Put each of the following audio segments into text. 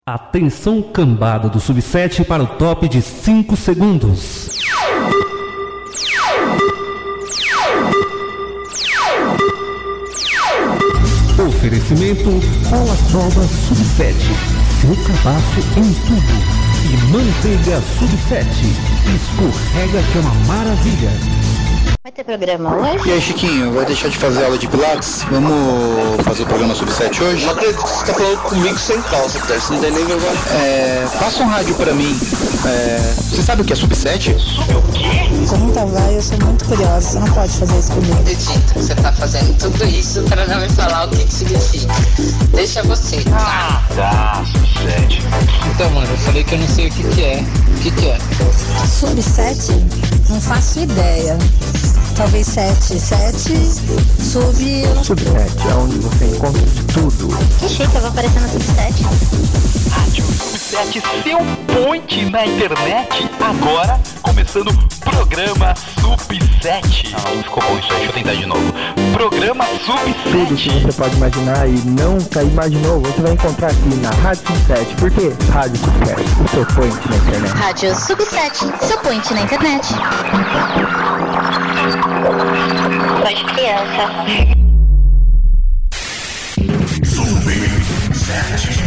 Atenção cambada do Sub-7 para o top de 5 segundos. Oferecimento Cola Trova Sub-7. Seu cabaço em tubo. E manteiga Sub-7. Escorrega que é uma maravilha. Vai ter programa hoje? E aí, Chiquinho, vai deixar de fazer aula de Pilates? Vamos fazer o programa Sub-7 hoje? Não acredito que você tá falando comigo sem calça, Tess. Não tem nem vergonha. Passa um rádio pra mim. Você sabe o que é Sub-7? O quê? Você nunca vai, eu sou muito curiosa. Você não pode fazer isso comigo. Acredito, você tá fazendo tudo isso pra não me falar o que significa. Deixa você. Tá, Sub-7. Então, mano, eu falei que eu não sei o que é. O que é? Sub-7? Não faço ideia. Talvez 7. Sub... Sub-7 é onde você encontra de tudo. Que chique, eu vou aparecer no Sub-7. Rádio Sub-7, seu point na internet. Agora, começando o programa Sub-7. Não ficou bom isso aí, deixa eu tentar de novo. Programa Sub-7. Tudo que você pode imaginar e nunca imaginou, você vai encontrar aqui na Rádio Sub-7. Por quê? Rádio Sub-7, o seu point na internet. Rádio Sub-7, seu point na internet. Pode criança. Sub-7.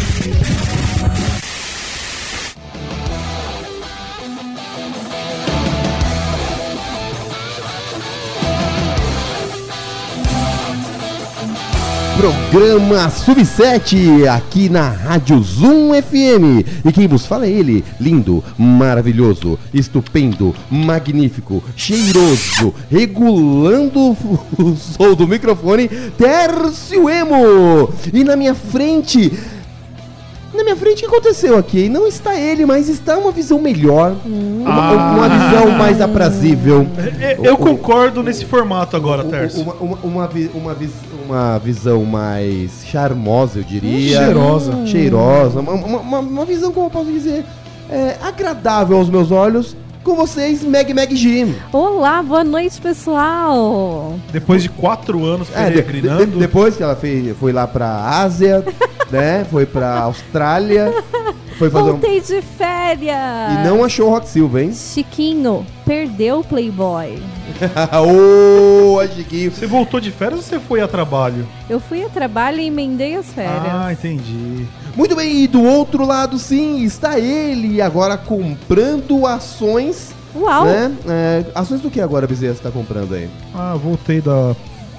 Programa Sub-7 aqui na Rádio Zoom FM. E quem vos fala é ele, lindo, maravilhoso, estupendo, magnífico, cheiroso, regulando o som do microfone, Tércio Emo. E na minha frente, o que aconteceu aqui? Não está ele, mas está uma visão melhor, uma visão mais aprazível. Eu concordo nesse formato agora, Tércio. Uma visão mais charmosa, eu diria. Cheirosa. Uma visão, como eu posso dizer, agradável aos meus olhos. Com vocês, Meg Jim. Olá, boa noite, pessoal. Depois de 4 anos peregrinando. Depois que ela foi lá pra Ásia, né? Foi pra Austrália. Voltei de férias. E não achou o Rock Silva, hein? Chiquinho, perdeu o Playboy. Chiquinho. Você voltou de férias ou você foi a trabalho? Eu fui a trabalho e emendei as férias. Ah, entendi. Muito bem, e do outro lado, sim, está ele agora comprando ações. Uau! Né? Ações do que agora, Bezerra, você está comprando aí? Voltei da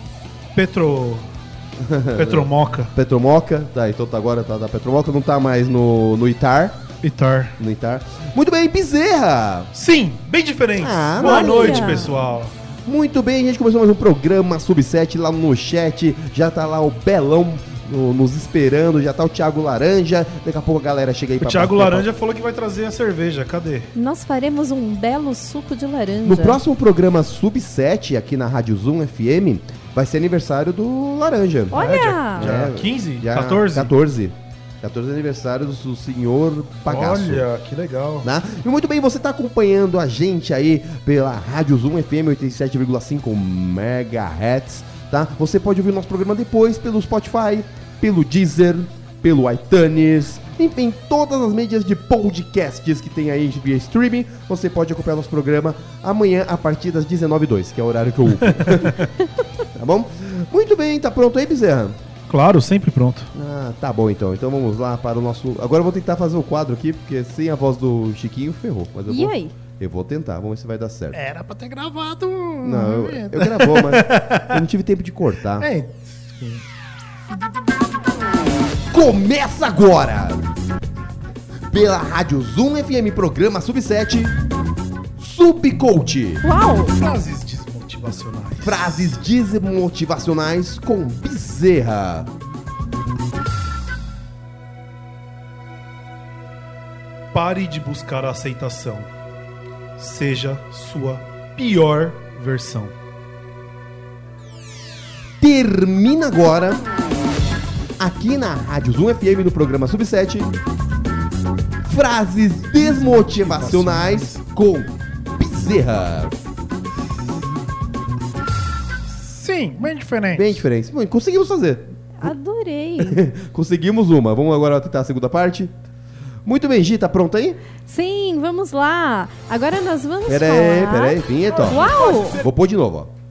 Petromoca. Petromoca, tá, então agora tá da Petromoca, não tá mais no ITAR. No ITAR. Muito bem, Bezerra! Sim, bem diferente. Boa noite, pessoal. Muito bem, a gente começou mais um programa Sub-7 lá no chat. Já tá lá o Belão nos esperando, já tá o Thiago Laranja. Daqui a pouco a galera chega aí pra... O Thiago Laranja falou que vai trazer a cerveja, cadê? Nós faremos um belo suco de laranja. No próximo programa Sub-7 aqui na Rádio Zoom FM vai ser aniversário do Laranja. Olha! Dia 15? Dia 14? 14 aniversário do senhor Bagaço. Olha, que legal. Né? E muito bem, você está acompanhando a gente aí pela Rádio Zoom FM 87,5 MHz, tá? Você pode ouvir o nosso programa depois pelo Spotify, pelo Deezer, pelo iTunes, enfim, todas as mídias de podcasts que tem aí via streaming. Você pode acompanhar nosso programa amanhã a partir das 19h02, que é o horário que eu uso. Tá bom? Muito bem, tá pronto aí, Bezerra? Claro, sempre pronto. Tá bom então. Então vamos lá para o nosso... Agora eu vou tentar fazer o quadro aqui, porque sem a voz do Chiquinho ferrou. Mas aí? Eu vou tentar, vamos ver se vai dar certo. Era pra ter gravado. Não, eu gravou, mas eu não tive tempo de cortar. Começa agora! Pela Rádio Zoom FM, programa Sub-7, Subcoach. Uau! Frases desmotivacionais com Bezerra. Pare de buscar a aceitação. Seja sua pior versão. Termina agora, aqui na Rádio Zoom FM, no programa Sub-7, frases desmotivacionais com Bezerra. Sim, bem diferente. Bem diferente. Conseguimos fazer. Adorei. Conseguimos uma. Vamos agora tentar a segunda parte. Muito bem, Gi, tá pronto aí? Sim, vamos lá. Agora nós vamos Peraí, vinheta, ó. Uau! Vou pôr de novo, ó.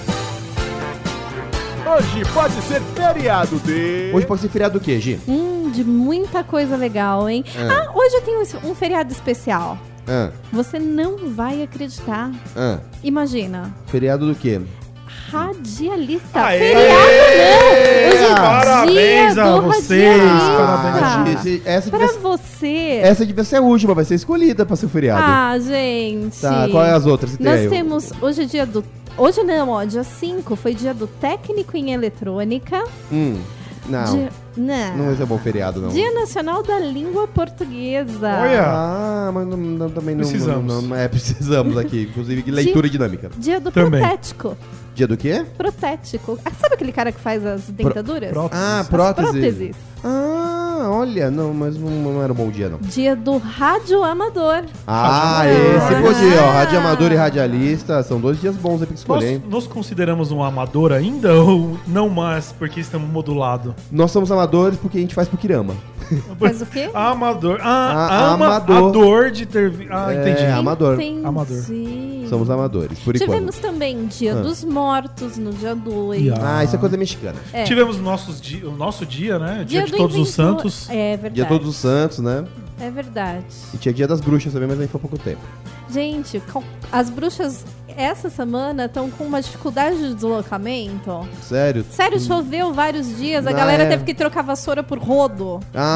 Hoje pode ser feriado de... Hoje pode ser feriado do quê, Gi? De muita coisa legal, hein? Hoje eu tenho um feriado especial. Você não vai acreditar. Imagina. Feriado do quê? Radialista. Aê! Feriado não! Parabéns a vocês! Parabéns. Essa devia ser a última, vai ser escolhida pra ser o feriado. Ah, gente. Tá, qual é as outras? Nós temos, hoje é dia do... Hoje não, ó, dia 5 foi dia do técnico em eletrônica. Não. Não vai ser bom feriado, não. Dia Nacional da Língua Portuguesa. Olha! Mas também não... Precisamos. Precisamos aqui, inclusive leitura dinâmica. Dia do também. Protético. Dia do quê? Protético. Sabe aquele cara que faz as dentaduras? Próteses. Olha, não, mas não era um bom dia, não. Dia do radioamador. Esse podia, ó. Radioamador e radialista, são 2 dias bons aí pra escolher, hein? Nós consideramos um amador ainda ou não mais porque estamos modulados? Nós somos amadores porque a gente faz pro Kirama. Faz o quê? Amador. Amador. Amador de ter... entendi. Amador. Amador. Somos amadores, por enquanto. Tivemos também Dia dos Mortos no dia 2. Isso é coisa mexicana. Tivemos o nosso dia, né? Dia de do Todos os Santos. É verdade. Dia de Todos os Santos, né? É verdade. E tinha Dia das Bruxas também, mas aí foi há pouco tempo. Gente, as bruxas essa semana estão com uma dificuldade de deslocamento. Sério? Sério, choveu vários dias, a galera teve que trocar vassoura por rodo.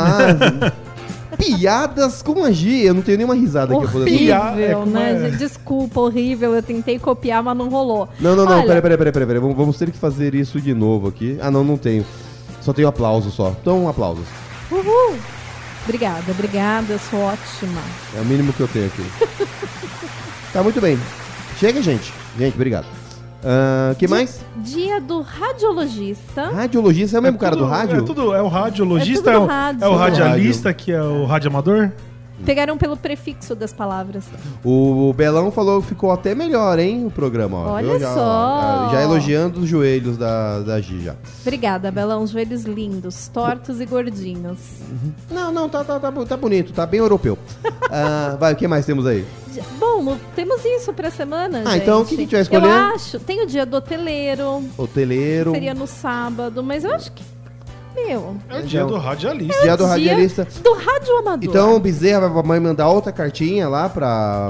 Piadas com magia, eu não tenho nenhuma risada aqui. Horrível, né? Desculpa, horrível, eu tentei copiar, mas não rolou. Não, peraí, vamos ter que fazer isso de novo aqui. Não tenho. Só tenho aplauso só. Então, aplausos. Uhul! Obrigada, sou ótima. É o mínimo que eu tenho aqui. Tá, muito bem. Chega, gente. Gente, obrigado. Que mais? Dia do radiologista. Radiologista é o mesmo cara do rádio? É o radiologista, é o radialista, que é o radioamador? Pegaram pelo prefixo das palavras. O Belão falou que ficou até melhor, hein, o programa. Ó. Olha só. Já elogiando os joelhos da Gi já. Obrigada, Belão. Joelhos lindos, tortos e gordinhos. Não, tá bonito, tá bem europeu. Vai, o que mais temos aí? Bom, temos isso pra semana, gente. Então o que a gente vai escolher? Eu acho, tem o dia do hoteleiro. Hoteleiro. Seria no sábado, mas eu acho que... É o dia do radialista. Dia do radialista. Do radioamador. Então o Bezerra vai mandar outra cartinha lá pra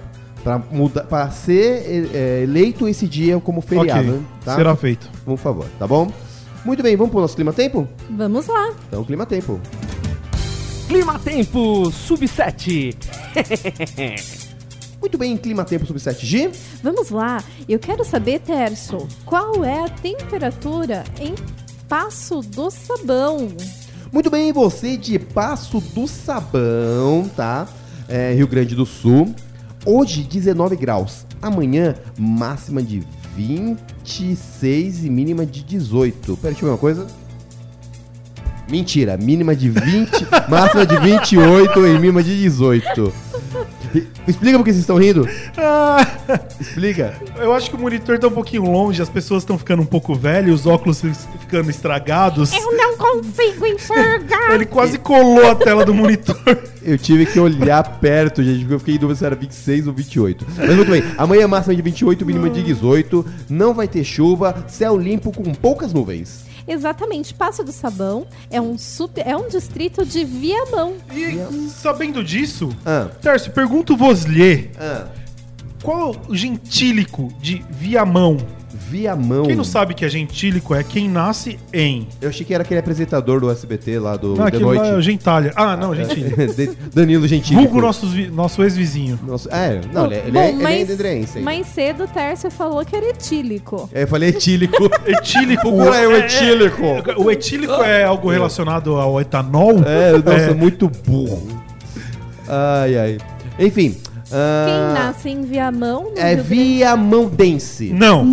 ser eleito esse dia como feriado. Ok, tá? será feito. Por favor, tá bom? Muito bem, vamos pro nosso Clima Tempo? Vamos lá. Então, Clima Tempo. Clima Tempo Sub-7. Muito bem, Clima Tempo Sub-7 G. Vamos lá. Eu quero saber, Tércio, qual é a temperatura em Passo do Sabão? Muito bem, você de Passo do Sabão, tá? Rio Grande do Sul. Hoje, 19 graus. Amanhã, máxima de 26 e mínima de 18. Pera, deixa eu ver uma coisa. Mentira, mínima de 20, máxima de 28 e mínima de 18. Explica por que vocês estão rindo. Explica. Eu acho que o monitor tá um pouquinho longe, as pessoas estão ficando um pouco velhas, os óculos ficando estragados. Eu não consigo enxergar. Ele quase colou a tela do monitor. Eu tive que olhar perto, gente, porque eu fiquei em dúvida se era 26 ou 28. Mas muito bem, amanhã máxima de 28, mínima de 18. Não vai ter chuva, céu limpo com poucas nuvens. Exatamente, Passo do Sabão é um distrito de Viamão. E sabendo disso, Tércio, pergunto-vos-lhe, qual o gentílico de Viamão? Viamão. Quem não sabe que é gentílico é quem nasce em... Eu achei que era aquele apresentador do SBT lá do The Noite. Não, é o Gentalha. Gentílico. Danilo Gentílico. Vulgo nosso ex-vizinho. Ele é dendrense. Mais cedo o Tércio falou que era etílico. Eu falei etílico. Etílico. Qual é o etílico? O etílico é algo relacionado ao etanol? Muito burro. Ai. Enfim... Quem nasce em Viamão... Viamãodense. Não.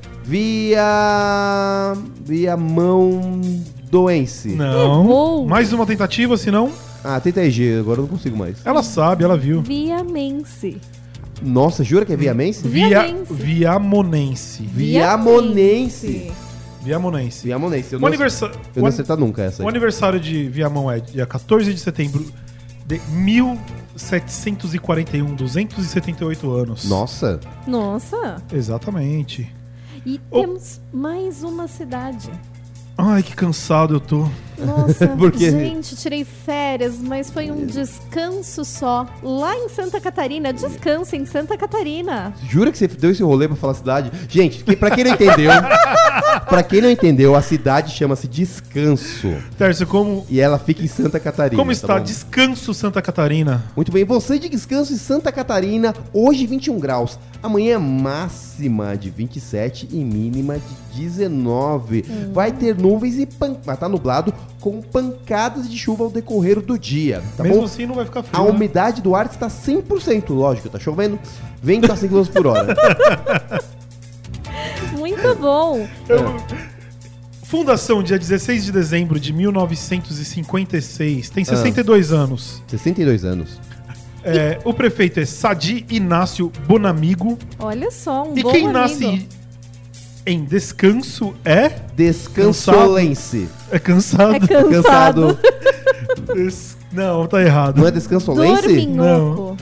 Viamãodoense. Não. Errou. Mais uma tentativa, senão... Tenta aí, G, agora eu não consigo mais. Ela sabe, ela viu. Viamense. Nossa, jura que é viamense? Viamonense. Viamonense. Eu não ia acertar nunca essa aí. O aniversário de Viamão é dia 14 de setembro de 1741, 278 anos. Nossa. Exatamente. E temos mais uma cidade. Ai, que cansado eu tô. Nossa, Por quê? gente, tirei férias, mas foi um descanso só. Lá em Santa Catarina, descansa em Santa Catarina. Jura que você deu esse rolê pra falar a cidade? Gente, pra quem não entendeu, a cidade chama-se Descanso. Tércio, como... E ela fica em Santa Catarina. Como está? Tá bom? Descanso Santa Catarina. Muito bem, você de Descanso em Santa Catarina, hoje 21 graus. Amanhã máxima de 27 e mínima de 19. Vai ter nuvens e vai estar nublado com pancadas de chuva ao decorrer do dia. Tá Mesmo bom? assim não vai ficar frio. A né? umidade do ar está 100%, lógico, tá chovendo. Vento a 5 km por hora. Muito bom. Fundação, dia 16 de dezembro de 1956. Tem 62 anos. 62 anos. O prefeito é Sadi Inácio Bonamigo. Olha só, um e bom quem amigo. nasce em descanso é... Descansolense. É cansado. É cansado. Não, tá errado. Não é descansolense? Dorminhoco.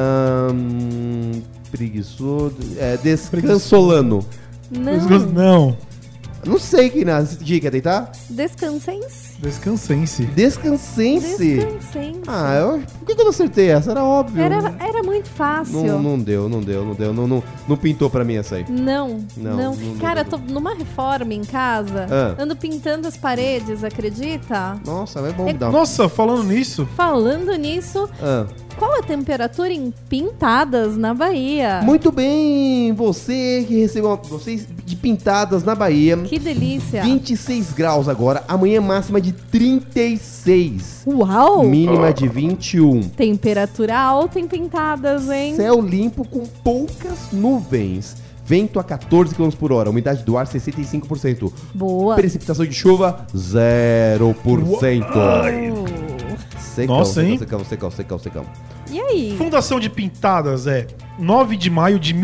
Preguiçoso. É descansolano. Não. Não sei quem nasce. Quer deitar? Descansense. Descansense. Descansense. Por que eu não acertei essa? Era óbvio. Era muito fácil. Não deu. Não pintou pra mim essa aí. Não. Não Cara, deu. tô numa reforma em casa, ando pintando as paredes, acredita? Nossa, é bom. Nossa, falando nisso... Qual a temperatura em Pintadas, na Bahia? Muito bem, você que recebeu vocês de Pintadas na Bahia. Que delícia. 26 graus agora, amanhã máxima de 36. Uau! Mínima de 21. Temperatura alta em Pintadas, hein? Céu limpo com poucas nuvens. Vento a 14 km por hora, umidade do ar 65%. Boa. Precipitação de chuva 0%. Secão, Nossa, hein? Secão. E aí? Fundação de Pintadas é 9 de maio de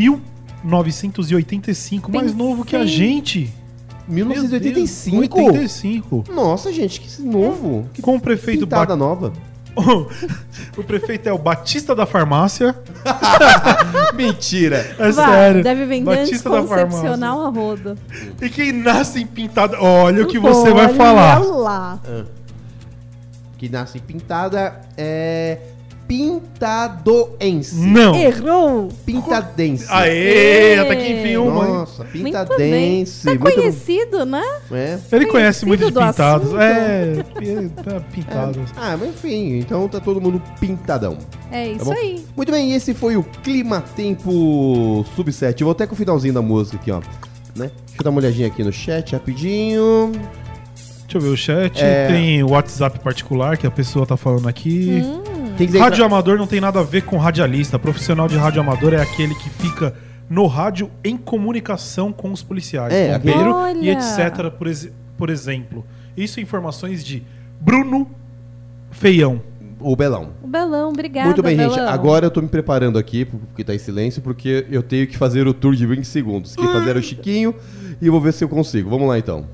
1985, mais novo que a gente. 1985? 85. Nossa, gente, que novo. Com o prefeito... Pintada nova. O prefeito é o Batista da Farmácia. Mentira. É sério. Deve vender Batista da anticoncepcional a rodo. E quem nasce em Pintada... Olha o que você vai falar. Olha lá. Que nasce em Pintada é... Pintadoense. Não. Errou. Pintadense. Aê, até que enfim uma. Nossa, Pintadense. Tá conhecido, né? Ele conhece muito de Pintados. Assunto. Pintados. Mas enfim, então tá todo mundo pintadão. É isso bom? aí. Muito bem, esse foi o Clima Tempo Sub-7. Eu vou até com o finalzinho da música aqui, ó. Né? Deixa eu dar uma olhadinha aqui no chat rapidinho. Deixa eu ver o chat. Tem o WhatsApp particular que a pessoa tá falando aqui. Rádio amador não tem nada a ver com radialista. Profissional de rádio amador é aquele que fica no rádio em comunicação com os policiais, bombeiro e etc, por exemplo. Isso informações de Bruno Feião. O Belão. O Belão, obrigada. Muito bem, Belão. gente. Agora eu tô me preparando aqui, porque tá em silêncio, porque eu tenho que fazer o tour de 20 segundos. Que fazer o Chiquinho e eu vou ver se eu consigo. Vamos lá, então.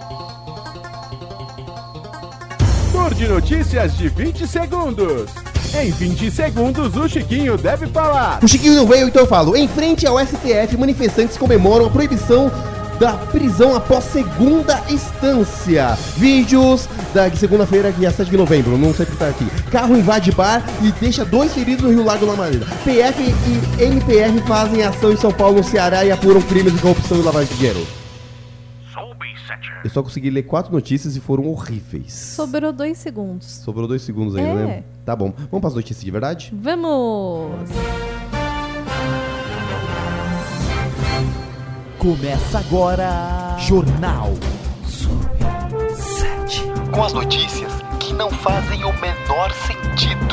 Tour de notícias de 20 segundos. Em 20 segundos, o Chiquinho deve falar. O Chiquinho não veio, então eu falo. Em frente ao STF, manifestantes comemoram a proibição da prisão após segunda instância. Vídeos da segunda-feira, dia 7 de novembro. Não sei o que tá aqui. Carro invade bar e deixa 2 feridos no Rio Largo da Madeira. PF e MPF fazem ação em São Paulo, no Ceará e apuram crimes de corrupção e lavagem de dinheiro. Eu só consegui ler 4 notícias e foram horríveis. Sobrou 2 segundos. Sobrou 2 segundos ainda, né? Tá bom. Vamos para as notícias de verdade? Vamos! Começa agora Jornal Sub-7. Com as notícias que não fazem o menor sentido.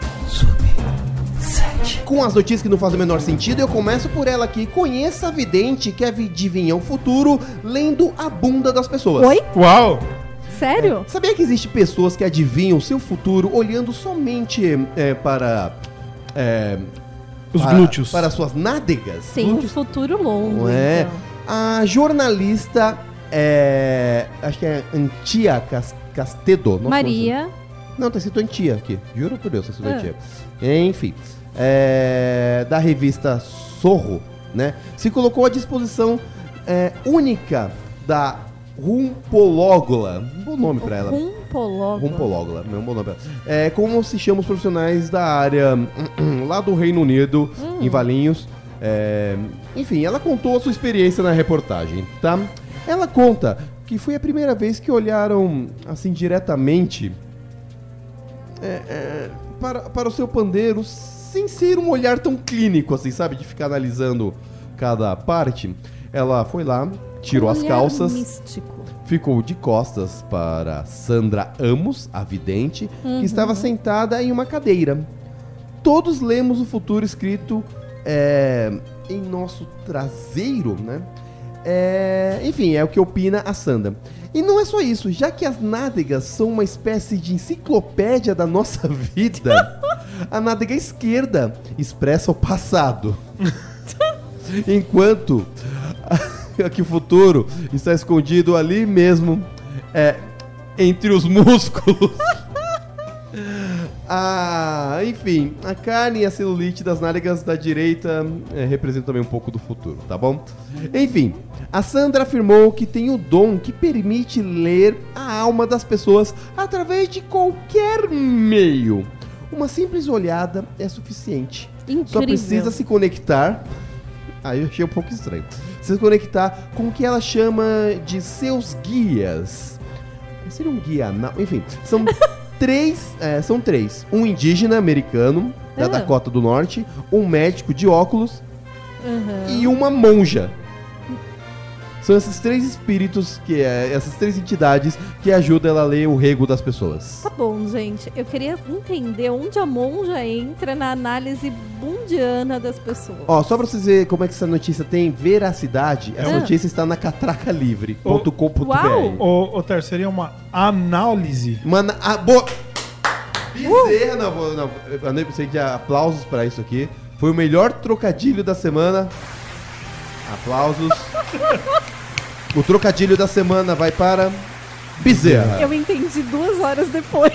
Com as notícias que não fazem o menor sentido, eu começo por ela aqui. Conheça a vidente que adivinha o futuro lendo a bunda das pessoas. Oi? Uau! Sério? Sabia que existe pessoas que adivinham o seu futuro olhando somente para os glúteos? Para suas nádegas? Tem glúteos. um futuro longo. Não é? Então. A jornalista, acho que é Antia Castedo. Maria. Não, tá escrito Antia aqui. Juro por Deus, tá escrito Antia. Enfim. Da revista Zorro, né? Se colocou à disposição única da Rumpológula. Um bom nome pra ela. Rumpológula. Não, um bom nome pra ela. Como se chamam os profissionais da área lá do Reino Unido, em Valinhos. Enfim, ela contou a sua experiência na reportagem, tá? Ela conta que foi a primeira vez que olharam, assim, diretamente para o seu pandeiro, sem ser um olhar tão clínico, assim, sabe? De ficar analisando cada parte. Ela foi lá, tirou as calças, místico. Ficou de costas para Sandra Amos, a vidente, que estava sentada em uma cadeira. Todos lemos o futuro escrito em nosso traseiro, né? Enfim, é o que opina a Sandra. E não é só isso, já que as nádegas são uma espécie de enciclopédia da nossa vida, a nádega esquerda expressa o passado, enquanto que o futuro está escondido ali mesmo, entre os músculos. Enfim, a carne e a celulite das nádegas da direita representam também um pouco do futuro, tá bom? Enfim, a Sandra afirmou que tem o dom que permite ler a alma das pessoas através de qualquer meio. Uma simples olhada é suficiente. Incrível. Só precisa se conectar. Eu achei um pouco estranho. Se conectar com o que ela chama de seus guias. Seria um guia, não? Enfim, são três. Um indígena americano, da Dakota do Norte, um médico de óculos e uma monja. São esses três espíritos, essas três entidades que ajudam ela a ler o rego das pessoas. Tá bom, gente. Eu queria entender onde a monja entra na análise bundiana das pessoas. Só pra vocês verem como é que essa notícia tem veracidade, essa notícia está na catracalivre.com.br. Ô, Ter, seria uma análise? Bezerra, não, eu pensei que aplausos pra isso aqui. Foi o melhor trocadilho da semana. Aplausos. O trocadilho da semana vai para Bezerra. Eu entendi 2 horas depois.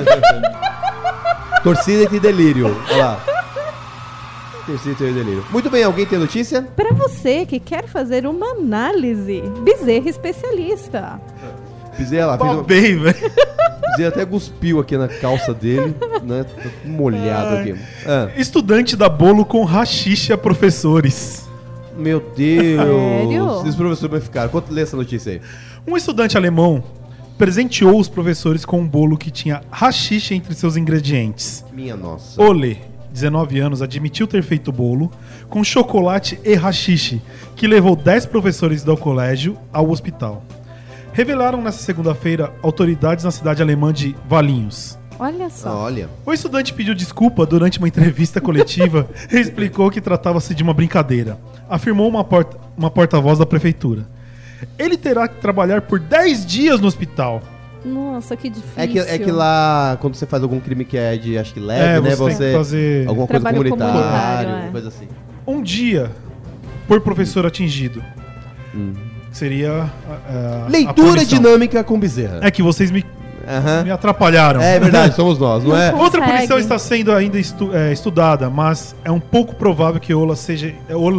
Torcida e delírio. Olha lá. Torcida e delírio. Muito bem, alguém tem notícia? Para você que quer fazer uma análise, Bezerra especialista. Bezerra lá, bem, velho. Bezerra até cuspiu aqui na calça dele, né? Tá molhado aqui. Estudante dá bolo com haxixe a professores. Meu Deus. Sério? Os professores vai ficar. Quanto lê essa notícia aí? Um estudante alemão presenteou os professores com um bolo que tinha haxixe entre seus ingredientes. Minha nossa. Ole, 19 anos, admitiu ter feito o bolo com chocolate e haxixe, que levou 10 professores do colégio ao hospital. Revelaram nesta segunda-feira autoridades na cidade alemã de Valinhos. Olha só. O estudante pediu desculpa durante uma entrevista coletiva e explicou que tratava-se de uma brincadeira. Afirmou uma porta-voz da prefeitura. Ele terá que trabalhar por 10 dias no hospital. Nossa, que difícil. É que lá, quando você faz algum crime que é de, acho que leve, né? Você tem que fazer alguma coisa comunitária, alguma coisa assim. Um dia por professor atingido. Seria leitura dinâmica com Bezerra. É que vocês me atrapalharam. É verdade, somos nós, não é? Outra punição está sendo ainda estudada, mas é um pouco provável que Olê seja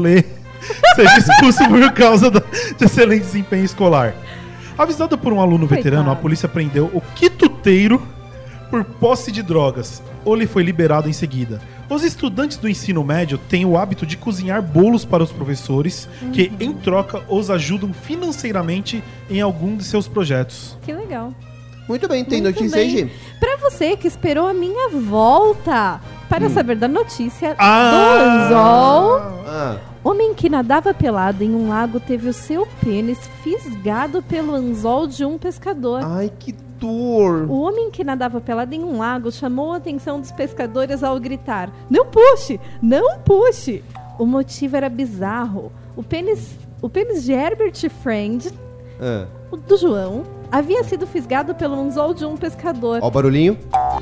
expulso por causa de excelente desempenho escolar. Avisada por um aluno veterano, a polícia prendeu o quituteiro por posse de drogas. Olê foi liberado em seguida. Os estudantes do ensino médio têm o hábito de cozinhar bolos para os professores, que, em troca, os ajudam financeiramente em algum de seus projetos. Que legal. Muito bem, tem notícia aí, Gi? Pra você que esperou a minha volta para saber da notícia do anzol, homem que nadava pelado em um lago teve o seu pênis fisgado pelo anzol de um pescador. Ai, que dor! O homem que nadava pelado em um lago chamou a atenção dos pescadores ao gritar: "Não puxe! Não puxe!" O motivo era bizarro. O pênis de Herbert Friend, do João, havia sido fisgado pelo anzol de um pescador. Ó o barulhinho.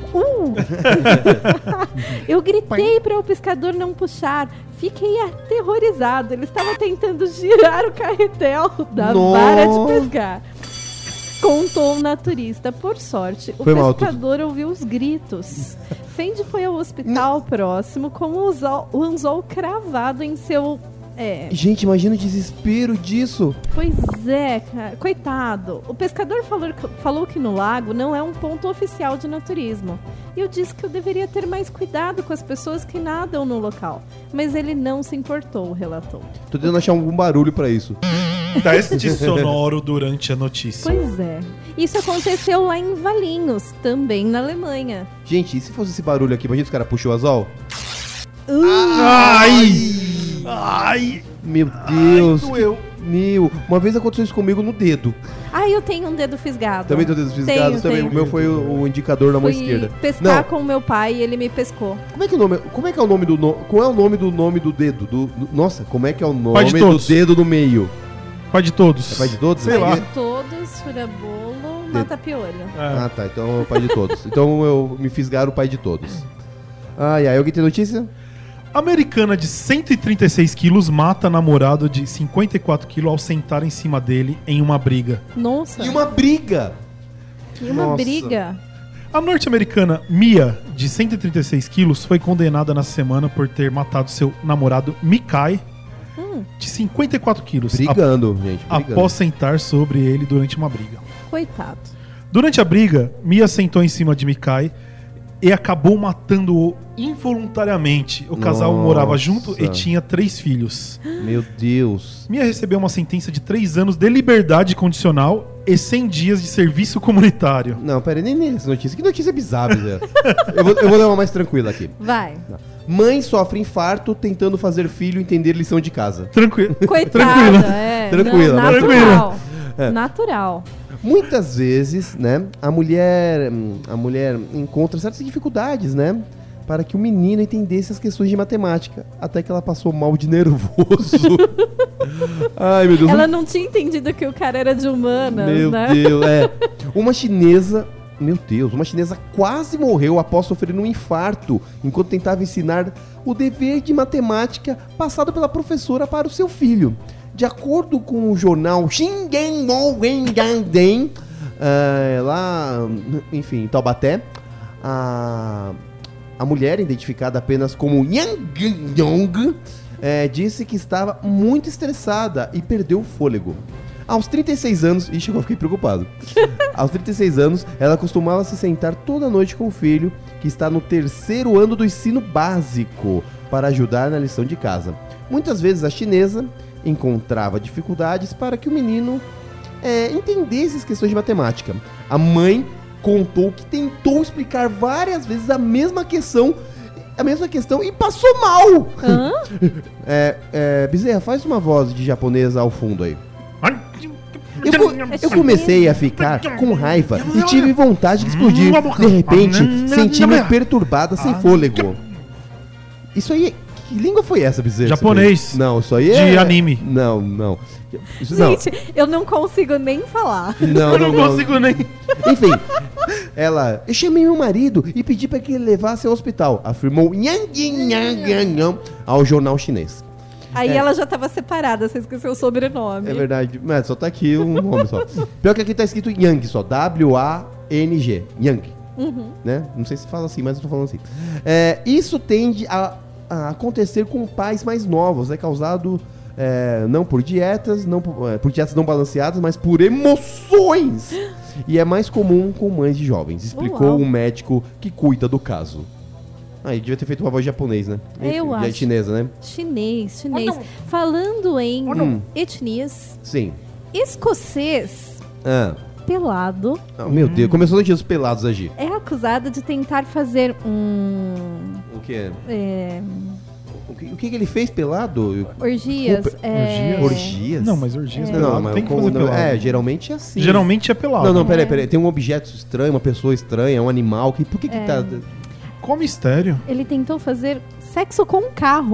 Eu gritei para o pescador não puxar. Fiquei aterrorizado. Ele estava tentando girar o carretel da vara de pescar. Contou o naturista. Por sorte, o pescador ouviu os gritos. Fendi foi ao hospital próximo com o anzol cravado em seu... Gente, imagina o desespero disso. Pois é, cara. Coitado. O pescador falou que no lago não é um ponto oficial de naturismo. E eu disse que eu deveria ter mais cuidado com as pessoas que nadam no local. Mas ele não se importou, relatou. Tô tentando achar algum barulho pra isso. Teste sonoro durante a notícia. Pois é. Isso aconteceu lá em Valinhos, também na Alemanha. Gente, e se fosse esse barulho aqui? Imagina os caras puxam o anzol? Ai! Meu Deus! Ai, doeu. Uma vez aconteceu isso comigo no dedo. Eu tenho um dedo fisgado. Também tenho dedo fisgado? Também. O meu foi o indicador na mão esquerda. Pescar com o meu pai e ele me pescou. Como é que é o nome do qual é o nome do dedo? Nossa, como é que é o nome do dedo no meio? Pai de todos. É pai de todos? Sei lá. Pai de todos, fura-bolo, mata-piolho. Tá. Então é o pai de todos. Então eu me fisgaram o pai de todos. Alguém tem notícia? Americana de 136 quilos mata namorado de 54 quilos ao sentar em cima dele em uma briga. Nossa. E uma briga? Briga? A norte-americana Mia, de 136 quilos, foi condenada na semana por ter matado seu namorado Mikai, de 54 quilos. Brigando. Após sentar sobre ele durante uma briga. Coitado. Durante a briga, Mia sentou em cima de Mikai e acabou matando-o involuntariamente. O casal morava junto e tinha 3 filhos. Meu Deus. Mia recebeu uma sentença de 3 anos de liberdade condicional e 100 dias de serviço comunitário. Não, pera aí, nem essa notícia. Que notícia bizarra, Zé. eu vou dar uma mais tranquila aqui. Vai. Mãe sofre infarto tentando fazer filho entender lição de casa. Tranquilo. Coitada, Tranquila. Natural. Natural. Muitas vezes, né, a mulher encontra certas dificuldades, né, para que o menino entendesse as questões de matemática, até que ela passou mal de nervoso. Ai, meu Deus. Ela não tinha entendido que o cara era de humanas, né? Meu Deus, Uma chinesa quase morreu após sofrer um infarto enquanto tentava ensinar o dever de matemática passado pela professora para o seu filho. De acordo com o jornal Xinjiang lá, enfim, em Taubaté, a mulher, identificada apenas como Yang Yong, disse que estava muito estressada e perdeu o fôlego. Aos 36 anos, eu fiquei preocupado. Aos 36 anos, ela costumava se sentar toda noite com o filho, que está no 3º ano do ensino básico, para ajudar na lição de casa. Muitas vezes a chinesa encontrava dificuldades para que o menino entendesse as questões de matemática. A mãe contou que tentou explicar várias vezes a mesma questão e passou mal. Bezerra, faz uma voz de japonesa ao fundo aí. Eu comecei a ficar com raiva e tive vontade de explodir. De repente, senti-me perturbada, sem fôlego. Isso aí... Que língua foi essa, Bezerra? Japonês. Não, isso aí é... De anime. Não. Isso, gente, eu não consigo nem falar. Eu não consigo nem... Enfim, eu chamei meu marido e pedi para que ele levasse ao hospital, afirmou ao jornal chinês. Aí ela já estava separada, você esqueceu o sobrenome. É verdade, mas só tá aqui um nome só. Pior que aqui tá escrito Yang só, W-A-N-G, Yang. Né? Não sei se fala assim, mas eu tô falando assim. Isso tende a acontecer com pais mais novos, é causado não por dietas, por dietas não balanceadas, mas por emoções. E é mais comum com mães de jovens, explicou um médico que cuida do caso. Ele devia ter feito uma voz japonês, né? Eu acho. Chinesa, né? Chinês. Falando em etnias. Sim. Escocês. Pelado. Meu Deus, começou a notícia dos pelados agir. É acusado de tentar fazer O que é? O que ele fez pelado? Orgias. Orgias? Não, mas orgias não, mas tem que fazer pelado. Geralmente é assim. Geralmente é pelado. Não, peraí. Tem um objeto estranho, uma pessoa estranha, um animal. Por que tá... Qual mistério? Ele tentou fazer sexo com um carro.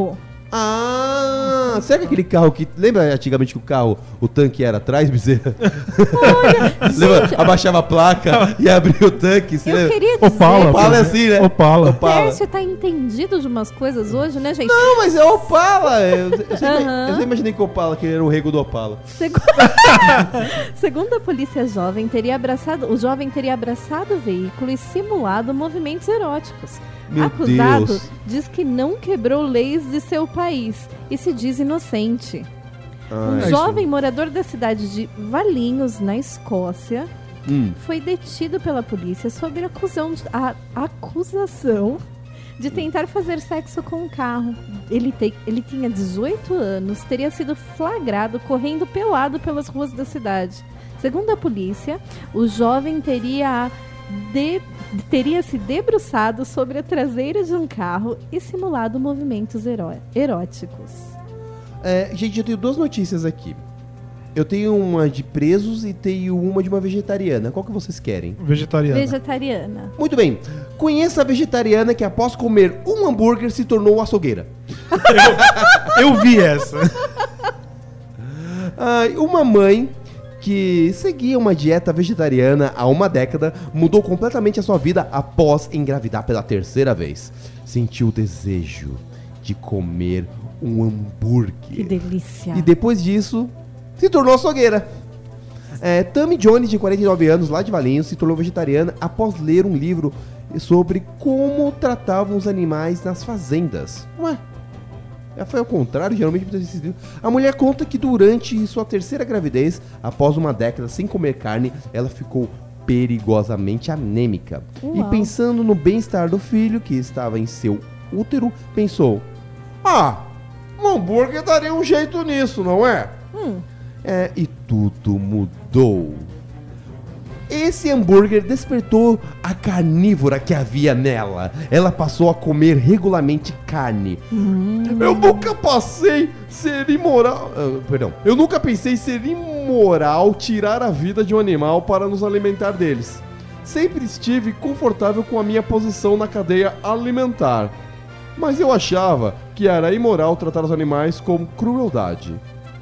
Ah, será que aquele carro que... Lembra antigamente que o tanque era atrás, Bezerra? Lembra? Abaixava a placa e abria o tanque. Eu queria dizer... Opala é assim, né? Opala. O Pércio tá entendido de umas coisas hoje, né, gente? Não, mas é Opala. Eu sempre imaginei que o Opala, que ele era o rego do Opala. Segundo a polícia, o jovem teria abraçado o veículo e simulado movimentos eróticos. Meu Acusado Deus. diz que não quebrou leis de seu país e se diz inocente. Um jovem morador da cidade de Valinhos, na Escócia, foi detido pela polícia sob a acusação de tentar fazer sexo com um carro. Ele tinha 18 anos, teria sido flagrado correndo pelado pelas ruas da cidade. Segundo a polícia, o jovem teria se debruçado sobre a traseira de um carro e simulado movimentos eróticos. Gente, eu tenho duas notícias aqui. Eu tenho uma de presos e tenho uma de uma vegetariana. Qual que vocês querem? Vegetariana. Muito bem. Conheça a vegetariana que após comer um hambúrguer se tornou açougueira. Eu vi essa. Uma mãe que seguia uma dieta vegetariana há uma década, mudou completamente a sua vida após engravidar pela terceira vez. Sentiu o desejo de comer um hambúrguer. Que delícia. E depois disso, se tornou açougueira. Tammy Jones, de 49 anos, lá de Valinhos, se tornou vegetariana após ler um livro sobre como tratavam os animais nas fazendas. Ué? Foi ao contrário, geralmente. A mulher conta que durante sua terceira gravidez, após uma década sem comer carne, ela ficou perigosamente anêmica. Uau. E pensando no bem-estar do filho que estava em seu útero, pensou: um hambúrguer daria um jeito nisso, não é? E tudo mudou. Esse hambúrguer despertou a carnívora que havia nela. Ela passou a comer regularmente carne. Eu nunca pensei ser imoral tirar a vida de um animal para nos alimentar deles. Sempre estive confortável com a minha posição na cadeia alimentar. Mas eu achava que era imoral tratar os animais com crueldade.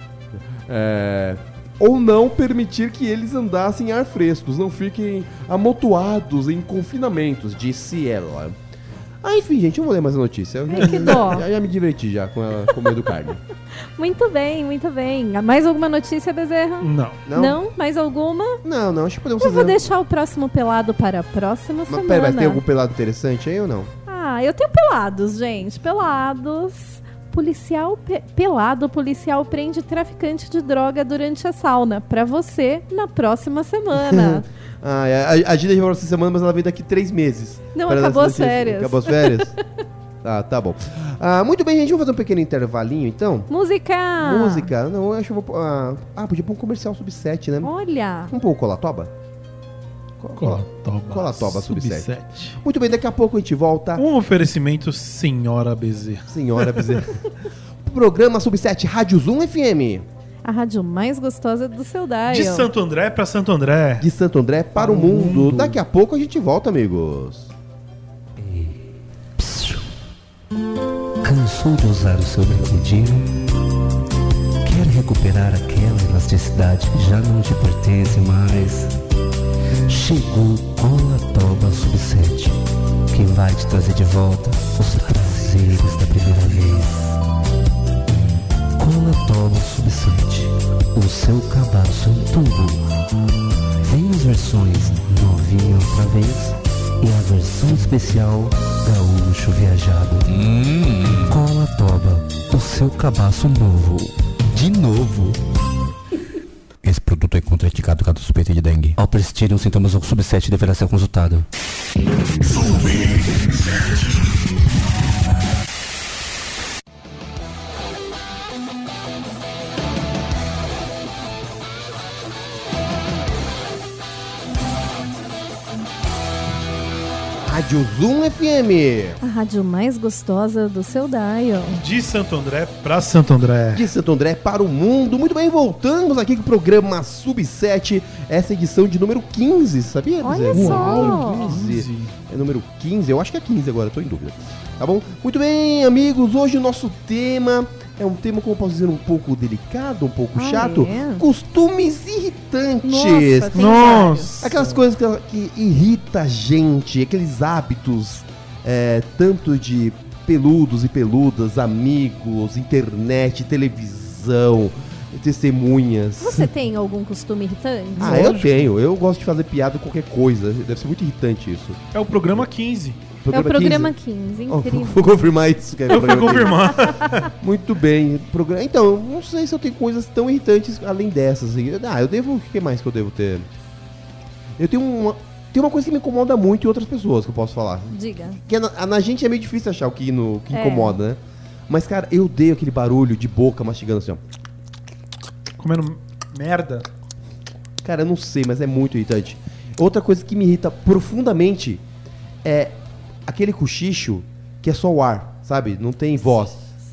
Ou não permitir que eles andassem em ar frescos, não fiquem amontoados em confinamentos, disse ela. Enfim, gente, eu vou ler mais a notícia. Que dó. Já me diverti já com ela comendo carne. Muito bem, muito bem. Mais alguma notícia, Bezerra? Não. Mais alguma? Não, acho que podemos fazer. Eu vou deixar o próximo pelado para a próxima semana. Pera, tem algum pelado interessante aí ou não? Eu tenho pelados, gente. Pelados. Policial policial prende traficante de droga durante a sauna. Pra você, na próxima semana. A Gina já falou essa semana, mas ela veio daqui 3 meses. Não, acabou as férias. Acabou as férias? Tá bom. Muito bem, gente, vamos fazer um pequeno intervalinho, então? Música! Não, eu acho que eu vou... podia pôr um comercial sub-7, né? Olha! Vamos pôr o Colatoba? Colatoba sub-7. Muito bem, daqui a pouco a gente volta. Um oferecimento, Senhora Bezerra. Programa Sub-7, Rádio Zoom FM. A rádio mais gostosa do seu dial. De Santo André para Santo André. De Santo André para o mundo. Daqui a pouco a gente volta, amigos. Cansou de usar o seu brinquedinho? Quer recuperar aquela elasticidade que já não te pertence mais? Chegou Colatoba Sub-7, que vai te trazer de volta os prazeres da primeira vez. Colatoba Sub-7, o seu cabaço em tubo. Vem as versões novinha outra vez e a versão especial gaúcho viajado. Colatoba, o seu cabaço novo. De novo. Esse produto é contraindicado caso suspeita de dengue. Ao persistirem os sintomas do Sub-7 deverá ser consultado. Rádio Zoom FM. A rádio mais gostosa do seu dial. De Santo André para Santo André. De Santo André para o mundo. Muito bem, voltamos aqui com o programa Sub7. Essa edição de número 15, sabia? Olha só. 15. É número 15, eu acho que é 15 agora, tô em dúvida. Tá bom? Muito bem, amigos, hoje o nosso tema é um tema, como eu posso dizer, um pouco delicado, um pouco chato. Costumes irritantes. Nossa. Aquelas coisas que irritam a gente, aqueles hábitos, tanto de peludos e peludas, amigos, internet, televisão, testemunhas. Você tem algum costume irritante? Eu tenho. Eu gosto de fazer piada com qualquer coisa. Deve ser muito irritante isso. É o programa 15. É o programa 15, incrível. Vou confirmar isso. Eu fui confirmar. Muito bem. Então, não sei se eu tenho coisas tão irritantes além dessas. Eu devo... O que mais que eu devo ter? Eu tenho uma coisa que me incomoda muito em outras pessoas que eu posso falar. Diga. Que na gente é meio difícil achar o que incomoda, né? Mas, cara, eu odeio aquele barulho de boca mastigando assim, ó. Comendo merda. Cara, eu não sei, mas é muito irritante. Outra coisa que me irrita profundamente é aquele cochicho que é só o ar, sabe? Não tem voz.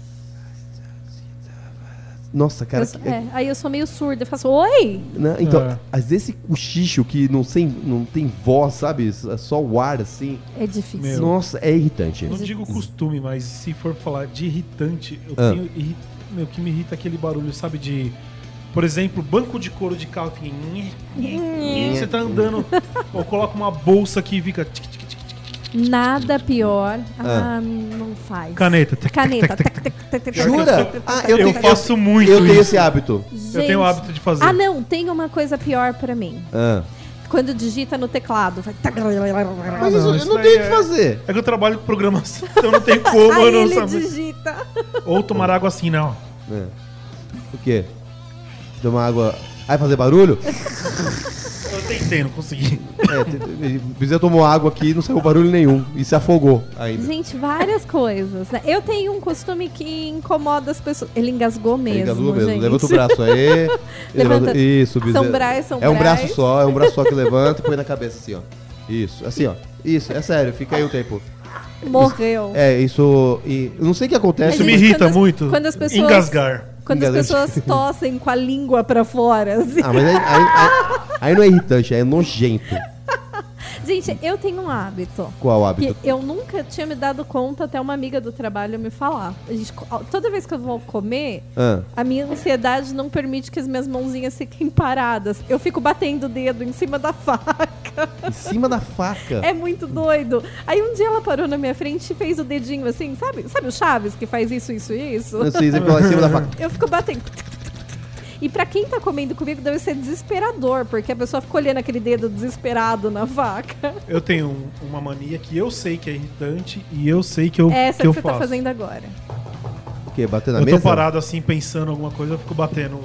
Nossa, cara... Aí eu sou meio surda, eu faço, oi? Né? Então, às vezes esse cochicho que não tem voz, sabe? É só o ar, assim. É difícil. Nossa, é irritante. Não digo costume, mas se for falar de irritante, eu tenho... Meu, que me irrita aquele barulho, sabe? De... Por exemplo, banco de couro de carro. Você tá andando, ou coloca uma bolsa que fica... Nada pior. Não faz. Caneta. Jura? Eu faço muito isso. Eu tenho isso. esse hábito. Gente, eu tenho o hábito de fazer. Não, tem uma coisa pior pra mim. Quando digita no teclado. Mas isso eu não tenho o que fazer. É que eu trabalho com programação, então não tem como eu não saber. Digita. Ou tomar água assim, não. O quê? Tomar água... fazer barulho? Eu tentei, não consegui. Precisa tomar água aqui e não saiu barulho nenhum. E se afogou ainda. Gente, várias coisas, né? Eu tenho um costume que incomoda as pessoas. Ele engasgou mesmo, gente. Levanta o braço aí. Levanta. Isso, São Brás. É um braço só que levanta e põe na cabeça assim, ó. Isso, assim, ó. Isso, é sério, fica aí um tempo. Morreu. Isso... Eu não sei o que acontece. Isso me irrita muito. Quando as pessoas... Engasgar. Quando as pessoas tossem com a língua pra fora. Assim. Mas aí não é irritante, é nojento. Gente, eu tenho um hábito. Qual hábito? Que eu nunca tinha me dado conta até uma amiga do trabalho me falar. Toda vez que eu vou comer, a minha ansiedade não permite que as minhas mãozinhas fiquem paradas. Eu fico batendo o dedo em cima da faca. Em cima da faca? É muito doido. Aí um dia ela parou na minha frente e fez o dedinho assim, sabe o Chaves que faz isso? Eu sei, você ficou em cima da faca. Eu fico batendo. E pra quem tá comendo comigo deve ser desesperador, porque a pessoa fica olhando aquele dedo desesperado na faca. Eu tenho uma mania que eu sei que é irritante e eu sei que eu Essa que eu você faço. Tá fazendo agora. O quê? Bater na mesa? Eu tô parado assim, pensando alguma coisa, eu fico batendo.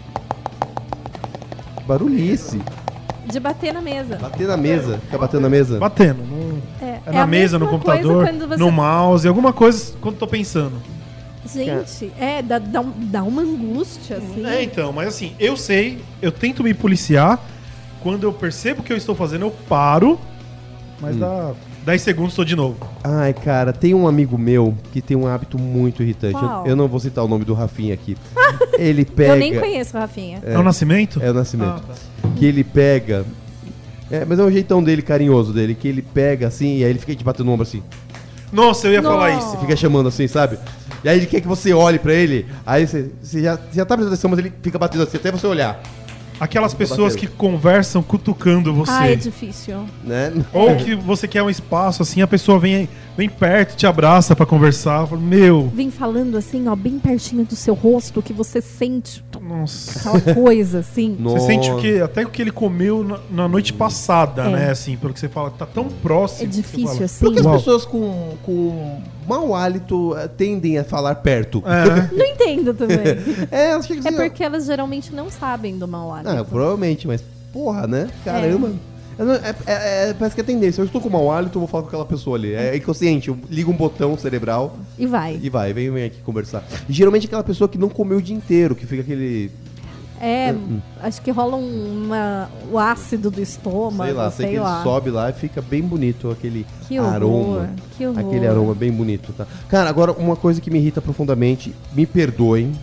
Barulhice. De bater na mesa. Bater na mesa? Fica batendo na mesa? Batendo. Na mesa, no computador, no mouse, alguma coisa quando tô pensando. Gente, dá uma angústia, assim. Então, mas assim, eu sei, eu tento me policiar. Quando eu percebo que eu estou fazendo, eu paro. Mas dá 10 segundos, estou de novo. Ai, cara, tem um amigo meu que tem um hábito muito irritante. Eu não vou citar o nome do Rafinha aqui. Ele pega... Eu nem conheço o Rafinha. É o Nascimento? É o Nascimento. Que ele pega... mas é um jeitão dele, carinhoso dele, que ele pega assim e aí ele fica te batendo no ombro assim. Nossa, eu ia falar isso. Você fica chamando assim, sabe? E aí ele quer que você olhe pra ele, aí você já tá prestando atenção, mas ele fica batendo assim até você olhar. Aquelas pessoas que conversam cutucando você. É difícil. Né? Ou que você quer um espaço, assim, a pessoa vem perto, te abraça pra conversar. Fala, vem falando assim, ó, bem pertinho do seu rosto, que você sente. Nossa. Aquela coisa, assim. Você sente até o que ele comeu na noite passada, né? Assim, pelo que você fala, tá tão próximo. É difícil, assim. Porque as pessoas com mau hálito tendem a falar perto. Não entendo também. Acho que é porque elas geralmente não sabem do mau hálito. Provavelmente, mas porra, né? Caramba. Parece que é tendência. Eu estou com mau hálito, eu vou falar com aquela pessoa ali. É inconsciente, eu ligo um botão cerebral. E vai. Vem aqui conversar. E geralmente aquela pessoa que não comeu o dia inteiro, que fica aquele... Acho que rola o ácido do estômago, sei lá, sei que ele sobe lá e fica bem bonito aquele aroma. Que horror. Aquele aroma bem bonito, tá? Cara, agora uma coisa que me irrita profundamente, me perdoem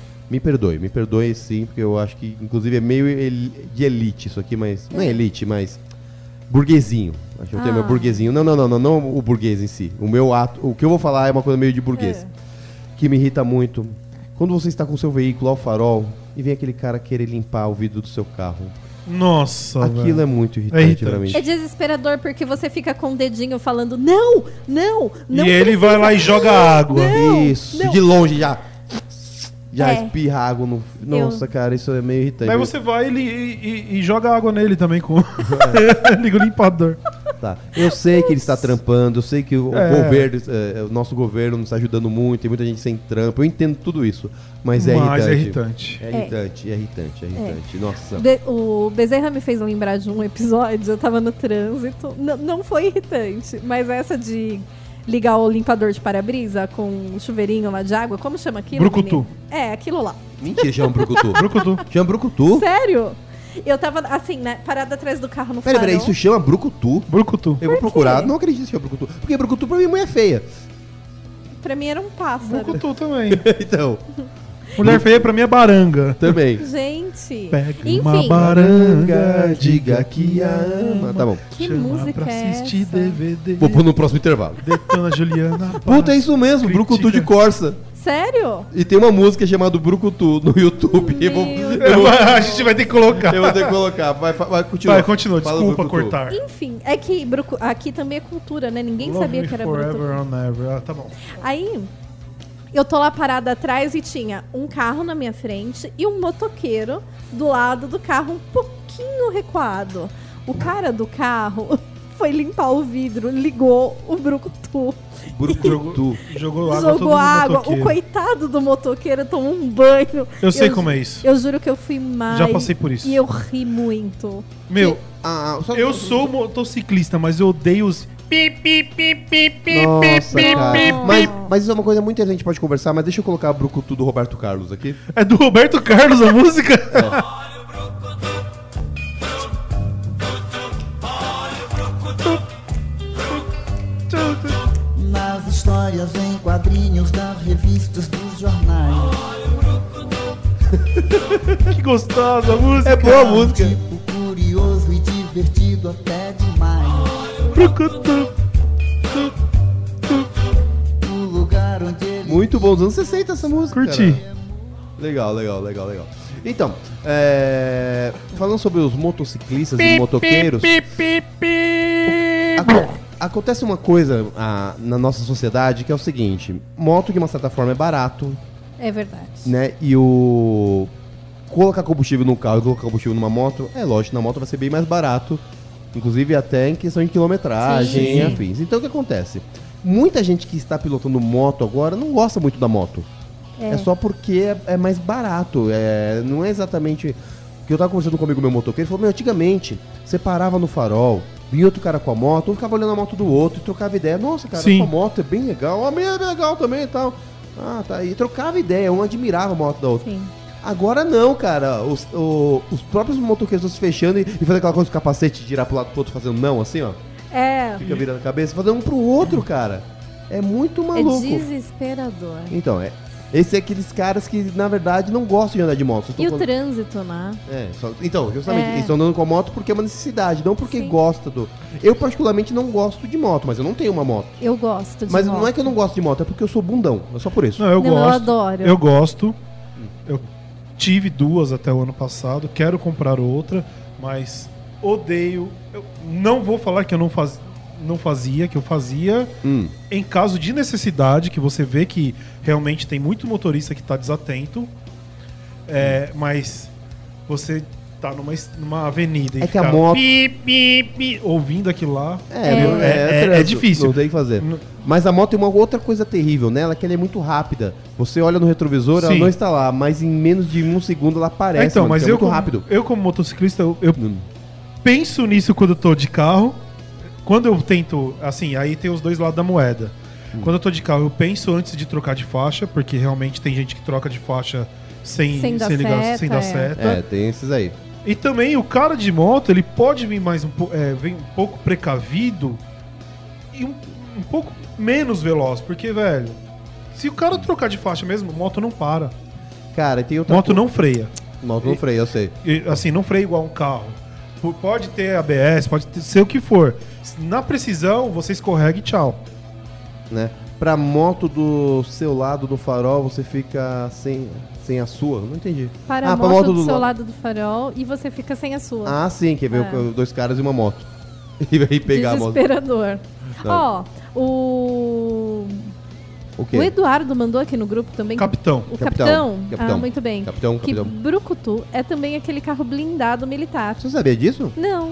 sim, porque eu acho que inclusive é meio de elite isso aqui, mas não é elite, mas burguesinho. Acho que eu tenho meu burguesinho. Não o burguês em si. O que eu vou falar é uma coisa meio de burguês. Que me irrita muito. Quando você está com o seu veículo ao farol e vem aquele cara querer limpar o vidro do seu carro. Nossa, aquilo velho. É muito irritante pra mim. É desesperador porque você fica com o dedinho falando não. E ele vai lá e joga água. Isso, de longe já espirra água no... Nossa, cara, isso é meio irritante. Aí você vai e joga água nele também com liga o limpador. Tá. Eu sei que ele está trampando, eu sei que o governo, o nosso governo não está ajudando muito, tem muita gente sem trampo, eu entendo tudo isso, mas é irritante. É irritante. Nossa. O Bezerra me fez lembrar de um episódio, eu tava no trânsito, não foi irritante, mas essa de ligar o limpador de para-brisa com um chuveirinho lá de água, como chama aquilo? Brucutu. Menino? Aquilo lá. Mentira, chama brucutu. Chama brucutu? Sério? Eu tava, assim, né, parada atrás do carro no farol. Peraí, isso chama brucutu? Brucutu. Eu vou procurar, não acredito que chama brucutu. Porque brucutu pra mim é mulher feia. Pra mim era um pássaro. Brucutu também. Então... Mulher feia pra mim é baranga. Também. Gente. Pega uma baranga, diga que a ama. Tá bom. Que chama música pra é assistir essa? DVD. Vou pôr no próximo intervalo. Detona Juliana. Puta, é isso mesmo, Brucutu de Corsa. Sério? E tem uma música chamada Brucutu no YouTube. A gente vai ter que colocar. Eu vou ter que colocar. Vai continuar. Vai, continua. Desculpa cortar. Enfim, é que aqui também é cultura, né? Ninguém Love sabia me que era forever Brucutu. or never. Tá bom. Aí... eu tô lá parada atrás e tinha um carro na minha frente e um motoqueiro do lado do carro um pouquinho recuado. O cara do carro foi limpar o vidro, ligou o brucutu. Jogou água. O coitado do motoqueiro tomou um banho. Eu sei como é isso. Eu juro que eu fui mais. Já passei por isso. E eu ri muito. Meu, eu sou motociclista, mas eu odeio os... Nossa, cara. Mas isso é uma coisa muito interessante, a gente pode conversar, mas deixa eu colocar a brucutu do Roberto Carlos aqui. É do Roberto Carlos a música? Nas histórias em quadrinhos das revistas dos jornais. Que gostosa a música. É boa a música. Tipo curioso e divertido até demais. O lugar onde ele... Muito bom, dos anos 60 essa música. Curti. Cara. Legal. Então, falando sobre os motociclistas e motoqueiros, acontece uma coisa na nossa sociedade que é o seguinte: moto, de uma certa forma, é barato. É verdade. Né? E colocar combustível no carro e colocar combustível numa moto, é lógico, na moto vai ser bem mais barato. Inclusive até em questão de quilometragem e afins. Então o que acontece? Muita gente que está pilotando moto agora não gosta muito da moto. É só porque é mais barato. Não é exatamente... Porque eu tava conversando com um amigo meu motoqueiro, ele falou, antigamente você parava no farol, vinha outro cara com a moto, um ficava olhando a moto do outro e trocava ideia. Nossa, cara, sua moto é bem legal. A minha é legal também e tal. Tá. E trocava ideia, um admirava a moto da outra. Sim. Agora não, cara. Os próprios motoqueiros se fechando e fazendo aquela coisa do capacete de girar pro lado pro outro, fazendo não, assim, ó. Fica virando a cabeça, fazendo um pro outro, cara. É muito maluco. É desesperador. Então, esse é aqueles caras que, na verdade, não gostam de andar de moto. E o trânsito, né? Então, justamente, eles estão andando com a moto porque é uma necessidade, não porque gosta do... Eu, particularmente, não gosto de moto, mas eu não tenho uma moto. Eu gosto de moto. Mas não é que eu não gosto de moto, é porque eu sou bundão. É só por isso. Não, eu gosto. Eu adoro. Eu gosto. Eu tive 2 até o ano passado, quero comprar outra, mas odeio. Eu não vou falar que eu não fazia, que eu fazia em caso de necessidade, que você vê que realmente tem muito motorista que está desatento, mas você tá numa avenida e que a moto... ouvindo aquilo lá é difícil. Não tem que fazer. Mas a moto tem uma outra coisa terrível nela, que ela é muito rápida. Você olha no retrovisor, ela não está lá, mas em menos de 1 segundo ela aparece. Então, mas é muito rápido. Eu como motociclista, eu penso nisso quando eu tô de carro. Quando eu tento, assim, aí tem os dois lados da moeda. Quando eu tô de carro, eu penso antes de trocar de faixa, porque realmente tem gente que troca de faixa sem dar seta. Tem esses aí. E também o cara de moto, ele pode vir vem um pouco precavido e um pouco menos veloz, porque, velho, se o cara trocar de faixa mesmo, moto não para. Cara, tem outra moto não freia. Moto não freia, eu sei. Assim, não freia igual um carro. Pode ter ABS, pode ser o que for. Na precisão, você escorrega e tchau. Né? Pra moto do seu lado do farol, você fica sem a sua? Não entendi. Para a moto do seu lado do farol e você fica sem a sua. Ah, sim, que veio 2 caras e uma moto. E veio pegar a moto. Desesperador. Ó, o Eduardo mandou aqui no grupo também. Capitão. O Capitão. Ah, muito bem. Capitão. Que Brucutu é também aquele carro blindado militar. Você sabia disso? Não.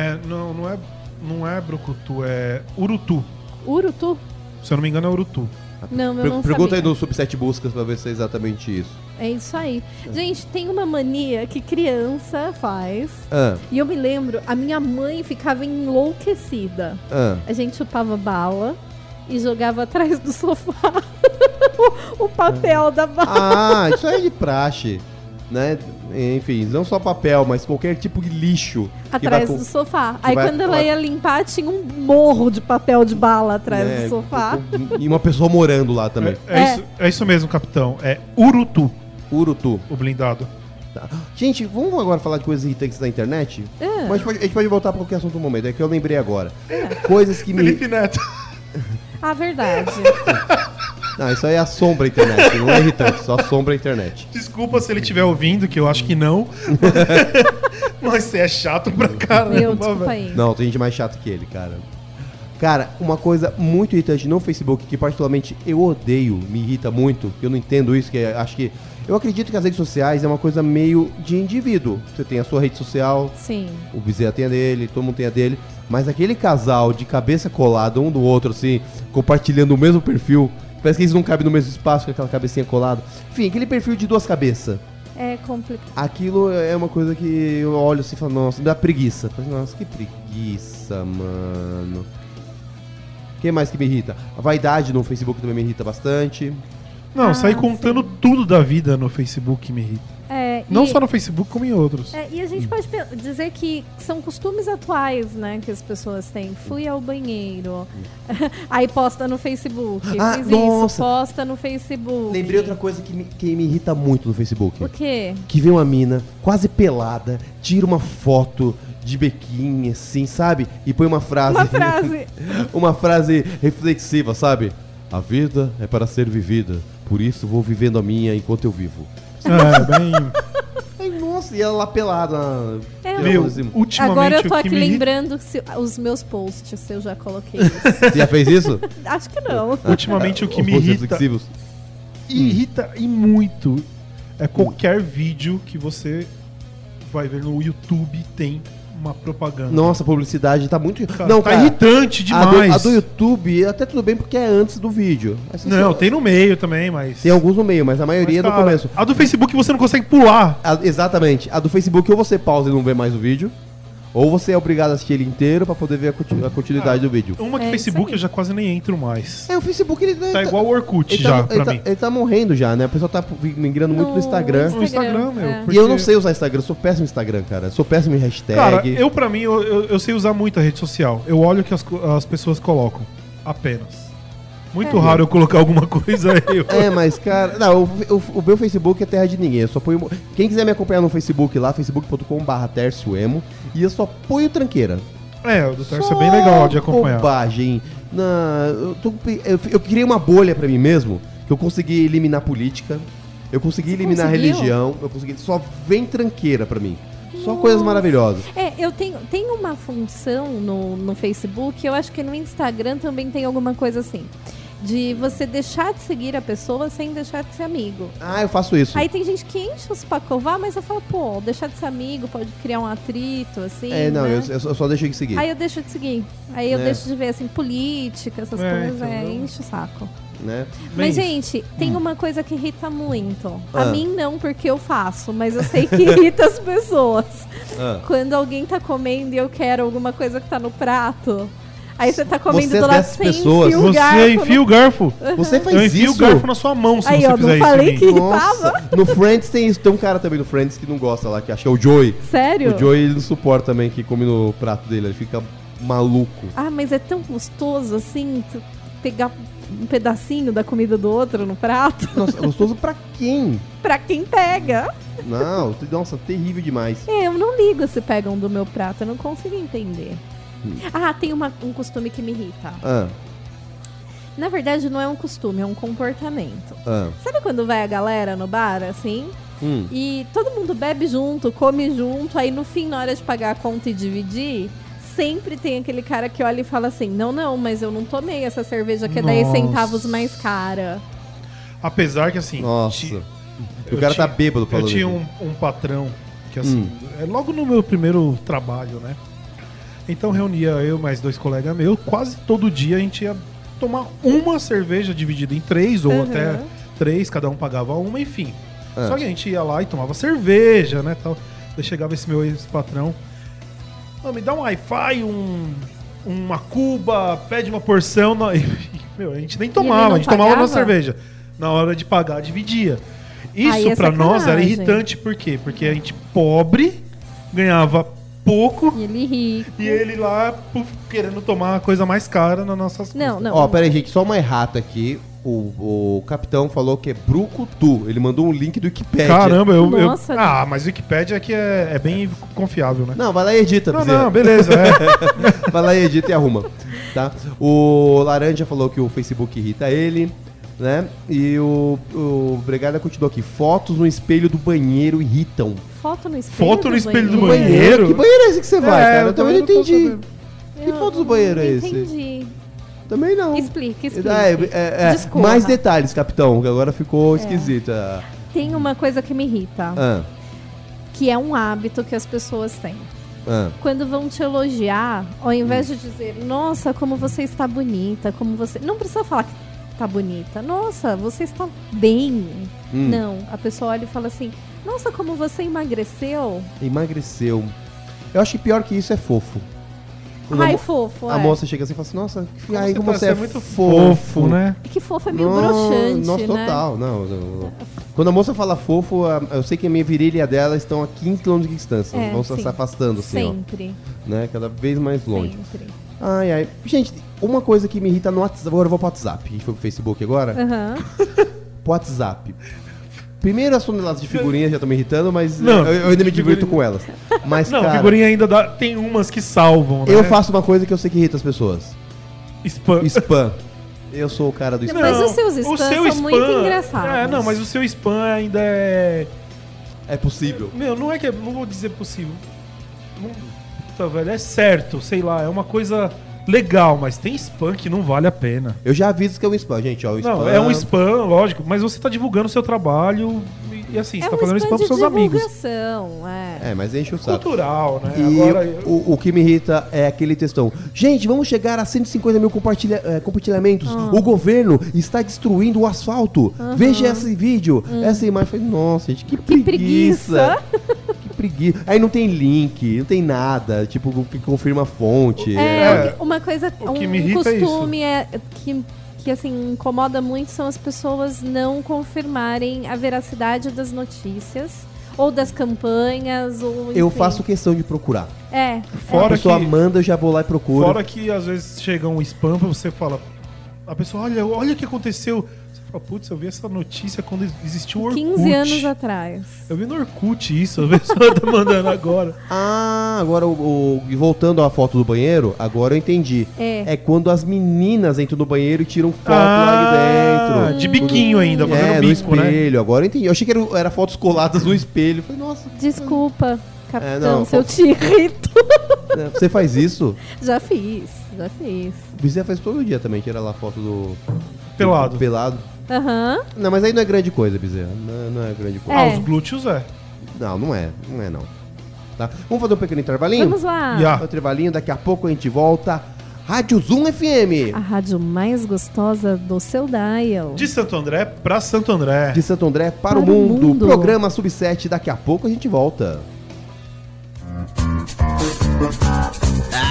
Não é Brucutu, é Urutu. Urutu? Se eu não me engano é Urutu. Não, eu não Pergunta sabia. aí no Sub7 Buscas pra ver se é exatamente isso. É isso aí. Gente, tem uma mania que criança faz. E eu me lembro, a minha mãe ficava enlouquecida. A gente chupava bala e jogava atrás do sofá o papel da bala. Ah, isso aí é de praxe, né? Enfim, não só papel, mas qualquer tipo de lixo. Atrás do sofá. Aí quando ela ia limpar, tinha um morro de papel de bala atrás do sofá. E uma pessoa morando lá também. É isso mesmo, capitão. É Urutu. Urutu. O blindado. Tá. Gente, vamos agora falar de coisas irritantes da internet? Mas a gente pode voltar para qualquer assunto no momento. É que eu lembrei agora. Coisas que Felipe Neto. Ah, verdade. Não, isso aí assombra a internet, não é irritante, só assombra a internet. Desculpa se ele estiver ouvindo, que eu acho que não. Mas você é chato pra caramba. Desculpa aí. Não, tem gente mais chata que ele, cara. Cara, uma coisa muito irritante no Facebook, que particularmente eu odeio, me irrita muito, que eu não entendo isso, que acho que... Eu acredito que as redes sociais é uma coisa meio de indivíduo. Você tem a sua rede social, sim. O Bezerra tem a dele, todo mundo tem a dele. Mas aquele casal de cabeça colada um do outro, assim, compartilhando o mesmo perfil... Parece que eles não cabem no mesmo espaço com aquela cabecinha colada. Enfim, aquele perfil de 2 cabeças. É complicado. Aquilo é uma coisa que eu olho assim e falo, nossa, me dá preguiça. Nossa, que preguiça, mano. O que mais que me irrita? A vaidade no Facebook também me irrita bastante. Não, sair contando tudo da vida no Facebook me irrita. Não só no Facebook, como em outros. E a gente pode dizer que são costumes atuais, né, que as pessoas têm. Fui ao banheiro, aí posta no Facebook. Fiz isso, posta no Facebook. Lembrei outra coisa que me irrita muito no Facebook. O quê? Que vem uma mina quase pelada, tira uma foto de bequinho, assim, sabe? E põe uma frase... uma frase reflexiva, sabe? A vida é para ser vivida, por isso vou vivendo a minha enquanto eu vivo. Nossa, e ela lá pelada. Ultimamente, agora eu tô aqui lembrando os meus posts, se eu já coloquei isso. Você já fez isso? Acho que não. Ultimamente o que me irrita e muito é qualquer vídeo que você vai ver no YouTube tem uma propaganda. Nossa, a publicidade tá muito... Cara, não, tá irritante demais. A do YouTube, até tudo bem porque é antes do vídeo. Não, tem no meio também, mas... Tem alguns no meio, mas a maioria é no começo. A do Facebook você não consegue pular. Exatamente. A do Facebook ou você pausa e não vê mais o vídeo, ou você é obrigado a assistir ele inteiro pra poder ver a continuidade do vídeo. Uma que Facebook eu já quase nem entro mais. O Facebook ele tá igual o Orkut já, pra mim. Ele tá morrendo já, né? O pessoal tá migrando muito no Instagram. No Instagram, meu. E eu não sei usar Instagram, eu sou péssimo no Instagram, cara. Sou péssimo em hashtag. Cara, pra mim, eu sei usar muito a rede social. Eu olho o que as pessoas colocam. Apenas. Muito raro eu colocar alguma coisa aí. Mas, cara... Não, o meu Facebook é terra de ninguém. Eu só ponho... Quem quiser me acompanhar no Facebook lá, facebook.com/tercioemo. E eu só ponho tranqueira. O do Tercio é bem legal de acompanhar. Bobagem. Eu criei uma bolha pra mim mesmo, que eu consegui eliminar política, eu consegui eliminar religião, só vem tranqueira pra mim. Só coisas maravilhosas. Eu tenho uma função no Facebook, eu acho que no Instagram também tem alguma coisa assim. De você deixar de seguir a pessoa sem deixar de ser amigo. Eu faço isso. Aí tem gente que enche os pacová, mas eu falo, deixar de ser amigo pode criar um atrito, assim, não, né? eu só deixo de seguir. Aí eu deixo de seguir. Aí eu deixo de ver, assim, política, essas coisas, enche o saco. Né? Mas, gente, tem uma coisa que irrita muito. A mim não, porque eu faço, mas eu sei que irrita as pessoas. Quando alguém tá comendo e eu quero alguma coisa que tá no prato, Aí você tá comendo Você do lado dessas sem pessoas. enfia o Você garfo. enfia o garfo. Você faz Eu enfio o isso? garfo na sua mão se Aí, você ó, fizer não isso. falei em que mim. irritava. No Friends tem isso. Tem um cara também no Friends que não gosta lá, que acha que é o Joey. Sério? O Joey ele não suporta também que come no prato dele. Ele fica maluco. Ah, mas é tão gostoso assim, pegar um pedacinho da comida do outro no prato. Nossa, é gostoso pra quem? Pra quem pega. Não, nossa, terrível demais. Eu não ligo se pegam do meu prato, eu não consigo entender. Ah, tem um costume que me irrita. Na verdade, não é um costume, é um comportamento. Sabe quando vai a galera no bar, assim? E todo mundo bebe junto, come junto, aí no fim, na hora de pagar a conta e dividir, sempre tem aquele cara que olha e fala assim, não, mas eu não tomei essa cerveja que é 10 centavos mais cara. Apesar que assim... Nossa. O cara tá bêbado falando. Eu tinha um patrão que assim, logo no meu primeiro trabalho, né? Então reunia eu mais 2 colegas meus, quase todo dia a gente ia tomar uma cerveja dividida em 3 ou até 3, cada um pagava uma, enfim. Só que a gente ia lá e tomava cerveja, né, tal. Daí chegava esse meu ex-patrão, me dá um Wi-Fi, uma cuba, pede uma porção. Meu, a gente nem tomava, a gente tomava uma cerveja. Na hora de pagar, dividia. Isso pra nós era irritante, por quê? Porque a gente pobre, ganhava pouco. E ele rico. E ele lá querendo tomar a coisa mais cara nas nossas coisas. Não. Ó, pera aí, gente, só uma errata aqui. O capitão falou que é brucutu. Ele mandou um link do Wikipedia. Caramba, mas o Wikipedia aqui é bem confiável, né? Não, vai lá e edita. Não, beleza. Vai lá e edita e arruma. Tá? O Laranja falou que o Facebook irrita ele, né? E o Bregada continuou aqui. Fotos no espelho do banheiro irritam. Foto no espelho do banheiro? Que banheiro é esse que você vai, cara? Eu também não entendi. Que foto do banheiro é esse? Entendi. Também não. Explique. Desculpa. Mais detalhes, capitão, que agora ficou esquisito. Tem uma coisa que me irrita. Que é um hábito que as pessoas têm. Quando vão te elogiar, ao invés de dizer, nossa, como você está bonita, como você... Não precisa falar que tá bonita. Nossa, você está bem. Não, a pessoa olha e fala assim, nossa, como você emagreceu. Emagreceu. Eu acho que pior que isso é fofo. Fofo, a moça chega assim e fala assim, nossa, como você é muito fofo, né? É que fofo é meio broxante, nossa, né? total, não. Quando a moça fala fofo, eu sei que a minha virilha e a dela estão a 15 km de distância. Vão se afastando assim, sempre. Ó. Né? Cada vez mais longe. Sempre. Ai. Gente, uma coisa que me irrita no WhatsApp, agora eu vou pro WhatsApp. A gente foi pro Facebook agora. Pro WhatsApp. Primeiro as toneladas de figurinhas já estão me irritando, mas eu ainda me divirto com elas. Mas, não, cara, figurinha ainda tem umas que salvam, né? Eu faço uma coisa que eu sei que irrita as pessoas. Spam. Eu sou o cara do spam. Mas os seus spam são muito engraçados. Não, mas o seu spam ainda é... É possível. Não é que não vou dizer possível. Velho, é certo, sei lá, é uma coisa... legal, mas tem spam que não vale a pena. Eu já aviso que é um spam, gente. Ó, o spam... Não, é um spam, lógico, mas você tá divulgando o seu trabalho e assim, você tá fazendo spam pros seus amigos. Mas enche o saco. Cultural, né? E agora, o que me irrita é aquele textão. Gente, vamos chegar a 150 mil compartilhamentos. O governo está destruindo o asfalto. Veja esse vídeo. Essa imagem. Falei, nossa, gente, que preguiça. Que preguiça. Aí não tem link, não tem nada. Tipo, que confirma a fonte. Uma coisa, um costume que assim, incomoda muito são as pessoas não confirmarem a veracidade das notícias ou das campanhas. Ou, eu faço questão de procurar. Fora a pessoa manda, eu já vou lá e procuro. Fora que às vezes chega um spam pra você fala, a pessoa, olha o que aconteceu. Você fala, putz, eu vi essa notícia quando existiu o Orkut. 15 anos atrás. Eu vi no Orkut isso, a pessoa tá mandando agora. Agora voltando à foto do banheiro, agora eu entendi. É quando as meninas entram no banheiro e tiram foto lá de dentro. De biquinho ainda, fazendo bico, no espelho, né? Agora eu entendi. Eu achei que era fotos coladas no espelho. Falei, nossa. Desculpa, capitão, se eu te irrito. Você faz isso? Já fiz. Você faz todo dia também, tira lá a foto do... Pelado. Não, mas aí não é grande coisa, Bezerra. Não é grande coisa. Os glúteos é. Não é. Não. Tá? Vamos fazer um pequeno intervalinho? Vamos lá. Um intervalinho, daqui a pouco a gente volta. Rádio Zoom FM. A rádio mais gostosa do seu dial. De Santo André pra Santo André. De Santo André para o mundo. Programa Sub7. Daqui a pouco a gente volta. Ai, cadê?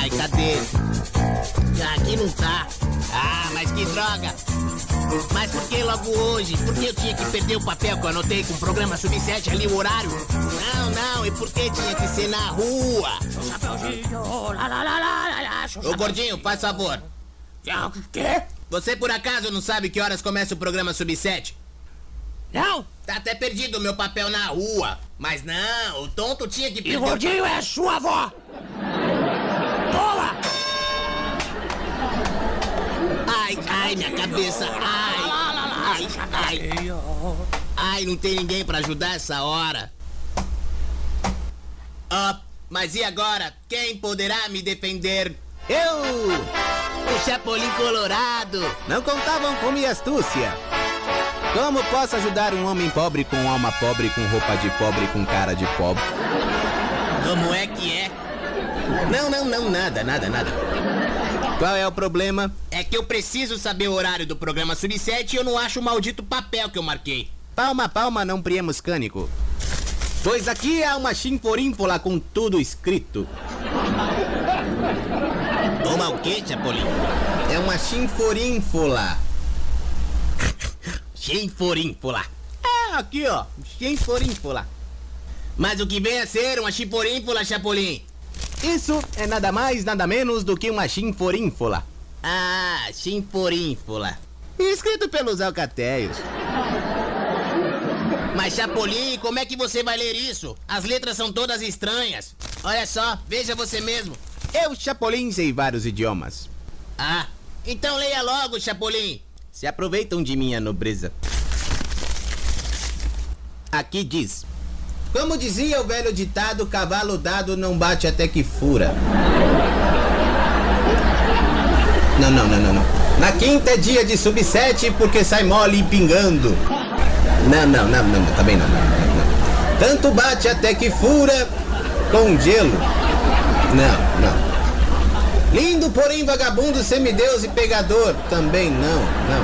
dele. Aqui não tá. Ah, mas que droga. Mas por que logo hoje? Por que eu tinha que perder o papel que eu anotei com o programa Sub-7 ali, o horário? Não, e por que tinha que ser na rua? Ô, gordinho, faz favor. Quê? Você por acaso não sabe que horas começa o programa Sub-7? Não? Tá até perdido o meu papel na rua. Mas não, o tonto tinha que perder. E o gordinho é sua avó. Boa! Ai, minha cabeça. Ai, não tem ninguém pra ajudar essa hora. Mas e agora? Quem poderá me defender? Eu! O Chapolin Colorado! Não contavam com minha astúcia. Como posso ajudar um homem pobre com alma pobre, com roupa de pobre, com cara de pobre? Como é que é? Não, nada. Qual é o problema? É que eu preciso saber o horário do programa Sub-7 e eu não acho o maldito papel que eu marquei. Palma, não priemos cânico. Pois aqui há uma chinforínfola com tudo escrito. Uma o quê, Chapolin? É uma chinforínfola. Chinforínfola. Aqui ó, chinforínfola. Mas o que vem a ser uma chinforínfola, Chapolin? Isso é nada mais, nada menos do que uma chinforínfola. Ah, chinforínfola. Escrito pelos alcateios. Mas Chapolin, como é que você vai ler isso? As letras são todas estranhas. Olha só, veja você mesmo. Eu, Chapolin, sei vários idiomas. Ah, então leia logo, Chapolin. Se aproveitam de minha nobreza. Aqui diz: como dizia o velho ditado, cavalo dado não bate até que fura. Não. Na quinta é dia de Sub-7 porque sai mole e pingando. Não, também não. Tanto bate até que fura com gelo. Não. Lindo, porém vagabundo, semideus e pegador. Também não.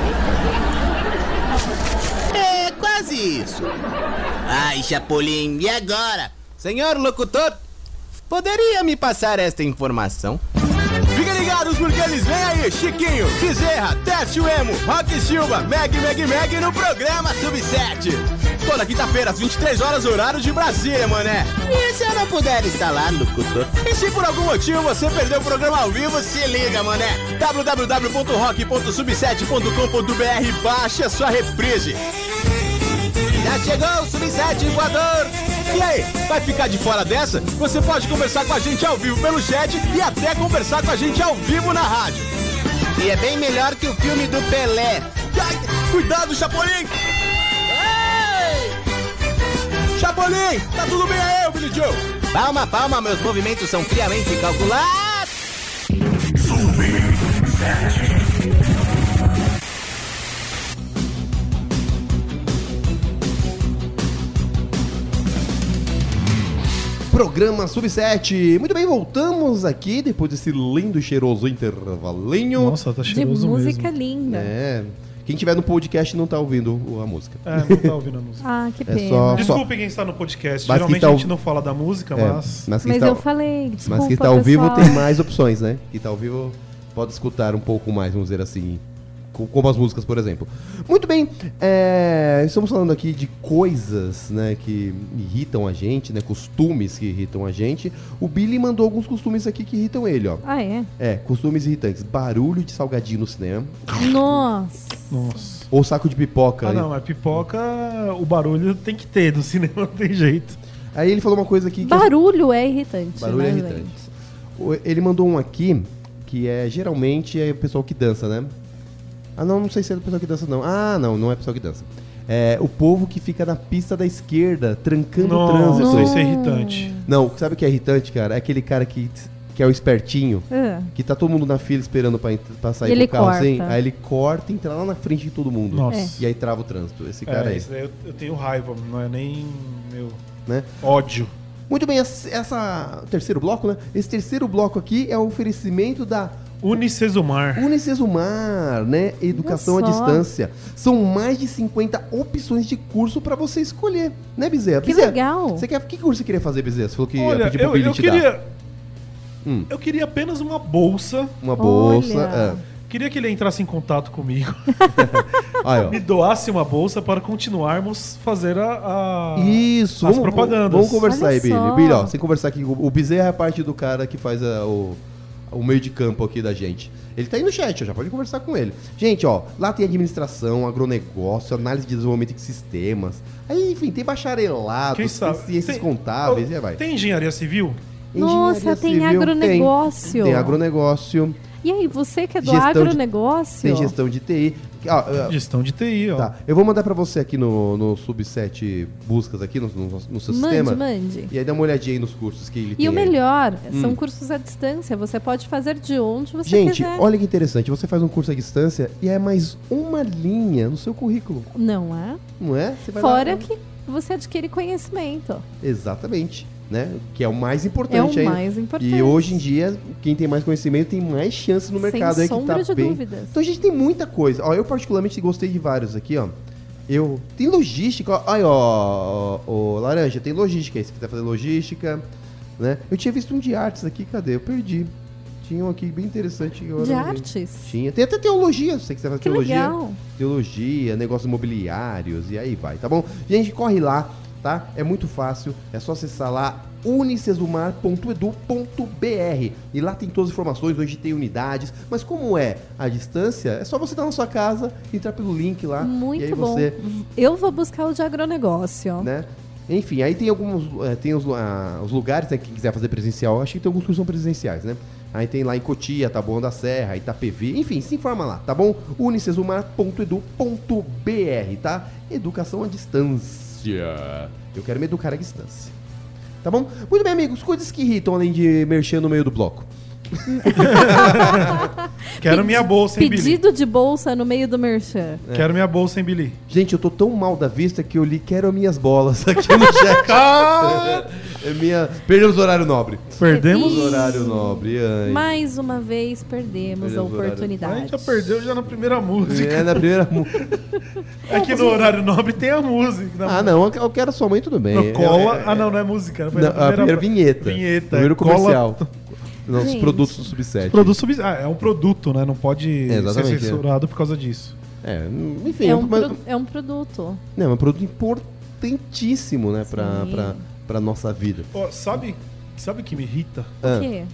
É quase isso. Ai, Chapolin, e agora? Senhor locutor, poderia me passar esta informação? Fiquem ligados porque eles vêm aí, Chiquinho, Bezerra, Técio Emo, Rock Silva, Meg no programa Sub-7. Toda quinta-feira, às 23 horas, horário de Brasília, mané. E se eu não puder estar lá, locutor? E se por algum motivo você perdeu o programa ao vivo, se liga, mané. www.rock.sub7.com.br, baixa sua reprise. Já chegou o Sub-7 voador. E aí, vai ficar de fora dessa? Você pode conversar com a gente ao vivo pelo chat e até conversar com a gente ao vivo na rádio. E é bem melhor que o filme do Pelé. Ai, cuidado, Chapolin! Chapolin, tá tudo bem aí, Billy Joe? Palma, meus movimentos são friamente calculados. Sub-7. Programa Sub-7. Muito bem, voltamos aqui depois desse lindo e cheiroso intervalinho. Nossa, tá cheiroso de mesmo. música linda. É. Quem tiver no podcast não tá ouvindo a música. Não tá ouvindo a música. Ah, que pena. Desculpe quem está no podcast. Geralmente a gente não fala da música, mas eu falei, desculpa, mas quem tá ao vivo tem mais opções, né? Quem tá ao vivo pode escutar um pouco mais, vamos dizer assim, como as músicas, por exemplo. Muito bem, estamos falando aqui de coisas, né, que irritam a gente, né, costumes que irritam a gente. O Billy mandou alguns costumes aqui que irritam ele, ó. Ah, é? Costumes irritantes. Barulho de salgadinho no cinema. Nossa. Ou saco de pipoca. Não, mas pipoca, o barulho tem que ter, do cinema não tem jeito. Aí ele falou uma coisa aqui que... Barulho é irritante. Barulho é irritante. Ele mandou um aqui, que geralmente é o pessoal que dança, né? Não sei se é o pessoal que dança, não. Não é o pessoal que dança. É o povo que fica na pista da esquerda, trancando o trânsito. Isso é irritante. Não, sabe o que é irritante, cara? É aquele cara que é o espertinho, que tá todo mundo na fila esperando pra sair do carro, assim. Aí ele corta e entra lá na frente de todo mundo. Nossa. E aí trava o trânsito. Esse cara aí. Esse daí eu tenho raiva, não é nem meu ódio. Muito bem, o terceiro bloco, né? Esse terceiro bloco aqui é o oferecimento da Unicesumar, né? Educação à distância. São mais de 50 opções de curso pra você escolher, né, Bezerra? Que legal. Que curso você queria fazer, Bezerra? Você falou que ia pedir pro Billy te dar. Eu queria apenas uma bolsa. Uma bolsa. Queria que ele entrasse em contato comigo. Aí, me doasse uma bolsa para continuarmos fazer Isso, as propagandas. Vamos conversar aí, Billy. Billy, ó, sem conversar aqui, o Bezerra é a parte do cara que faz o meio de campo aqui da gente. Ele tá aí no chat, ó, já pode conversar com ele. Gente, ó, lá tem administração, agronegócio, análise de desenvolvimento de sistemas. Aí, enfim, tem bacharelado, tem ciências contábeis, e aí vai. Tem engenharia civil? Nossa, tem agronegócio. Tem agronegócio. E aí, você que é do agronegócio? Tem gestão de TI. Gestão de TI, ó. Tá, eu vou mandar pra você aqui no Subset buscas aqui no seu sistema. Mande. E aí dá uma olhadinha aí nos cursos que ele tem. E o melhor, são cursos à distância. Você pode fazer de onde você quiser. Gente, olha que interessante. Você faz um curso à distância e é mais uma linha no seu currículo. Não é? Não é? Você vai Fora que você adquire conhecimento. Exatamente. Né? Que é o mais importante. É o mais importante. E hoje em dia, quem tem mais conhecimento tem mais chances no mercado. Sem aí que sombra tá de bem. dúvidas. Então a gente tem muita coisa. Ó, eu particularmente gostei de vários aqui, ó. Tem logística, ó, Laranja, tem logística aí, se quiser fazer logística, né? Eu tinha visto um de artes aqui, cadê? Eu perdi. Tinha um aqui bem interessante. De artes? Tinha. Tem até teologia, se você quiser fazer que teologia. Legal. Teologia, negócios imobiliários, e aí vai, tá bom? Gente, corre lá, tá? É muito fácil, é só acessar lá unicesumar.edu.br e lá tem todas as informações, hoje tem unidades, mas como é à distância, é só você estar na sua casa, entrar pelo link lá. Muito e aí bom. Você, eu vou buscar o de agronegócio. Né? Enfim, aí tem alguns, tem os lugares, né, quem quiser fazer presencial, acho que tem alguns cursos que são presenciais, né? Aí tem lá em Cotia, Taboão da Serra, Itapevi, enfim, se informa lá, tá bom? unicesumar.edu.br, tá? Educação à distância. Eu quero me educar à distância. Tá bom? Muito bem, amigos. Coisas que irritam além de mexer no meio do bloco. Quero minha bolsa, hein, Billy? Pedido de bolsa no meio do merchan. Quero minha bolsa, hein, Billy? Gente, eu tô tão mal da vista que eu li quero minhas bolas aqui no chat. Perdemos o horário nobre. Perdemos o horário nobre. Ai. Mais uma vez perdemos a oportunidade. A gente já perdeu já na primeira música. É, na primeira música. Aqui no horário nobre tem a música. Não, eu quero sua mãe, tudo bem. No cola. Não é música. Foi a primeira vinheta. Primeiro comercial. Nossos produtos do Subset. É um produto, né? Não pode ser censurado por causa disso. Enfim. É um produto. Não, é um produto importantíssimo, né? Pra nossa vida. Oh, sabe o que me irrita? O quê?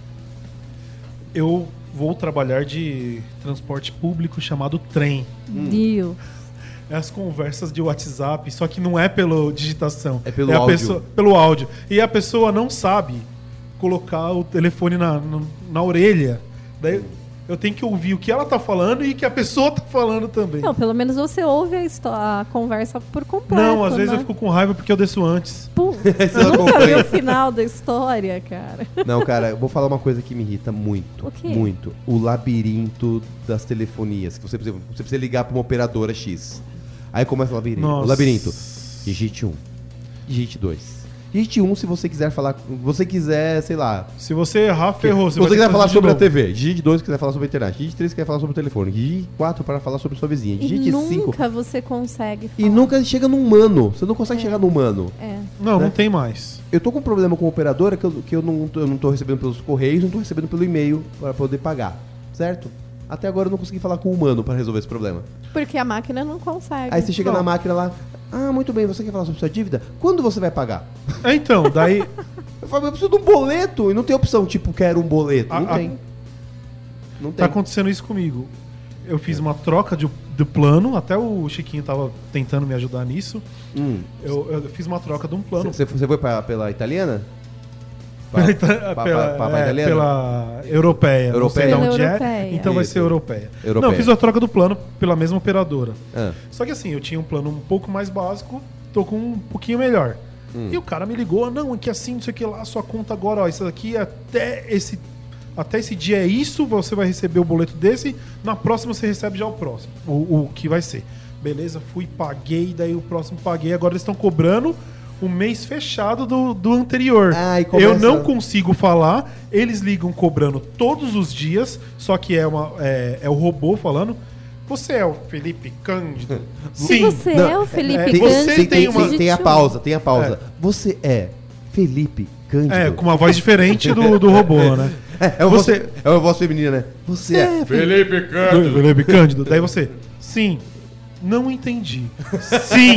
Eu vou trabalhar de transporte público chamado trem. Deus. É as conversas de WhatsApp, só que não é pela digitação. É pelo áudio. Pelo áudio. E a pessoa não sabe colocar o telefone na orelha. Daí eu tenho que ouvir o que ela tá falando e o que a pessoa tá falando também. Não, pelo menos você ouve a conversa por completo. Não, às vezes eu fico com raiva porque eu desço antes. Nunca vi o final da história, cara. Não, cara, eu vou falar uma coisa que me irrita muito. O quê? Muito. O labirinto das telefonias. Que você precisa ligar pra uma operadora X. Aí começa o labirinto. Nossa. O labirinto. Digite 1. Digite 2. Digite 1 se você quiser falar. Você quiser, sei lá. Se você errar, ferrou. Se você quiser falar sobre a TV. Digite 2 se quiser falar sobre a internet. Digite 3 se quiser falar sobre o telefone. Digite 4 para falar sobre sua vizinha. Digite 5. Nunca você consegue falar. E nunca chega no humano. Você não consegue chegar no humano. Não tem mais. Eu tô com um problema com a operadora que eu não tô recebendo pelos correios, não tô recebendo pelo e-mail para poder pagar. Certo? Até agora eu não consegui falar com o humano para resolver esse problema. Porque a máquina não consegue. Aí você chega na máquina lá. Muito bem, você quer falar sobre sua dívida? Quando você vai pagar? Então, daí... eu falo, eu preciso de um boleto. E não tem opção, tipo, quero um boleto. Não tem. Tá acontecendo isso comigo. Eu fiz uma troca de plano. Até o Chiquinho tava tentando me ajudar nisso. Eu fiz uma troca de um plano. Você foi pela italiana? Pela europeia. Não sei de onde é, então vai ser europeia. Não, eu fiz a troca do plano pela mesma operadora. Só que assim, eu tinha um plano um pouco mais básico, tô com um pouquinho melhor. E o cara me ligou, não, é que assim, não sei o que lá, sua conta agora, ó, isso daqui até esse dia é isso, você vai receber o boleto desse, na próxima você recebe já o próximo, o que vai ser. Beleza, fui, paguei, daí o próximo paguei, agora eles estão cobrando o mês fechado do anterior. Eu não consigo falar, eles ligam cobrando todos os dias, só que é o robô falando. Você é o Felipe Cândido? Sim. Você é o Felipe Cândido? Tem a pausa. Você é Felipe Cândido? Com uma voz diferente do robô, né? É uma voz feminina, né? Você é Felipe Cândido. Felipe Cândido. Daí você, sim, não entendi. Sim.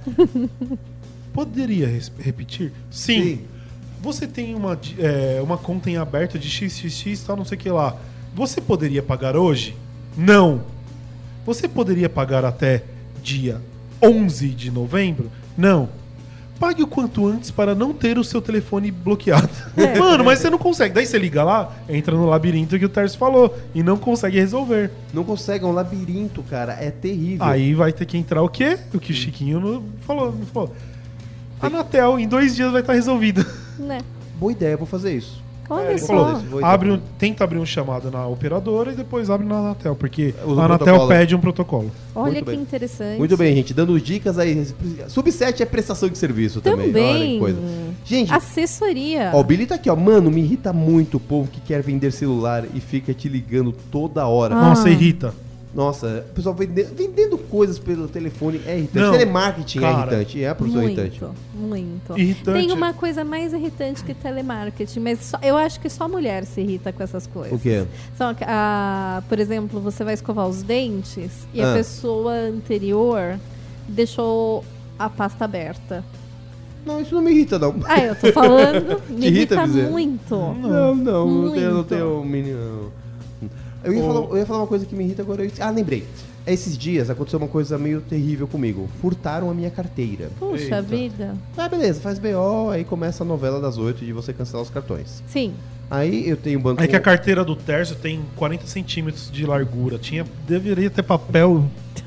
Poderia repetir? Sim. Você tem uma conta em aberto de XXX, tal, não sei o que lá. Você poderia pagar hoje? Não. Você poderia pagar até dia 11 de novembro? Não. Pague o quanto antes para não ter o seu telefone bloqueado. Mano, mas você não consegue. Daí você liga lá, entra no labirinto que o Tércio falou e não consegue resolver. Não consegue, é um labirinto, cara. É terrível. Aí vai ter que entrar o quê? O que o Chiquinho não falou. Anatel, em 2 dias vai estar resolvido. Né? Boa ideia, vou fazer isso. Olha só. Falou, tenta abrir um chamado na operadora e depois abre na Anatel, porque a Anatel pede um protocolo. Olha que interessante. Muito bem, gente, dando dicas aí. Sub7 é prestação de serviço também. Olha que coisa. Gente, assessoria. Ó, o Billy tá aqui, ó. Mano, me irrita muito o povo que quer vender celular e fica te ligando toda hora. Nossa, irrita. Nossa, o pessoal vendendo coisas pelo telefone é irritante. Telemarketing é irritante. É, professor, irritante. Muito. Irritante. Tem uma coisa mais irritante que telemarketing, mas eu acho que só mulher se irrita com essas coisas. O quê? Por exemplo, você vai escovar os dentes e a pessoa anterior deixou a pasta aberta. Não, isso não me irrita, não. Eu tô falando, me irrita dizer. muito. Não tenho menino. Eu ia falar uma coisa que me irrita agora. Lembrei. Esses dias aconteceu uma coisa meio terrível comigo. Furtaram a minha carteira. Puxa vida. Beleza, faz BO, aí começa a novela das 8 de você cancelar os cartões. Sim. Aí eu tenho banco... Aí que a carteira do Tércio tem 40 centímetros de largura. Deveria ter papel...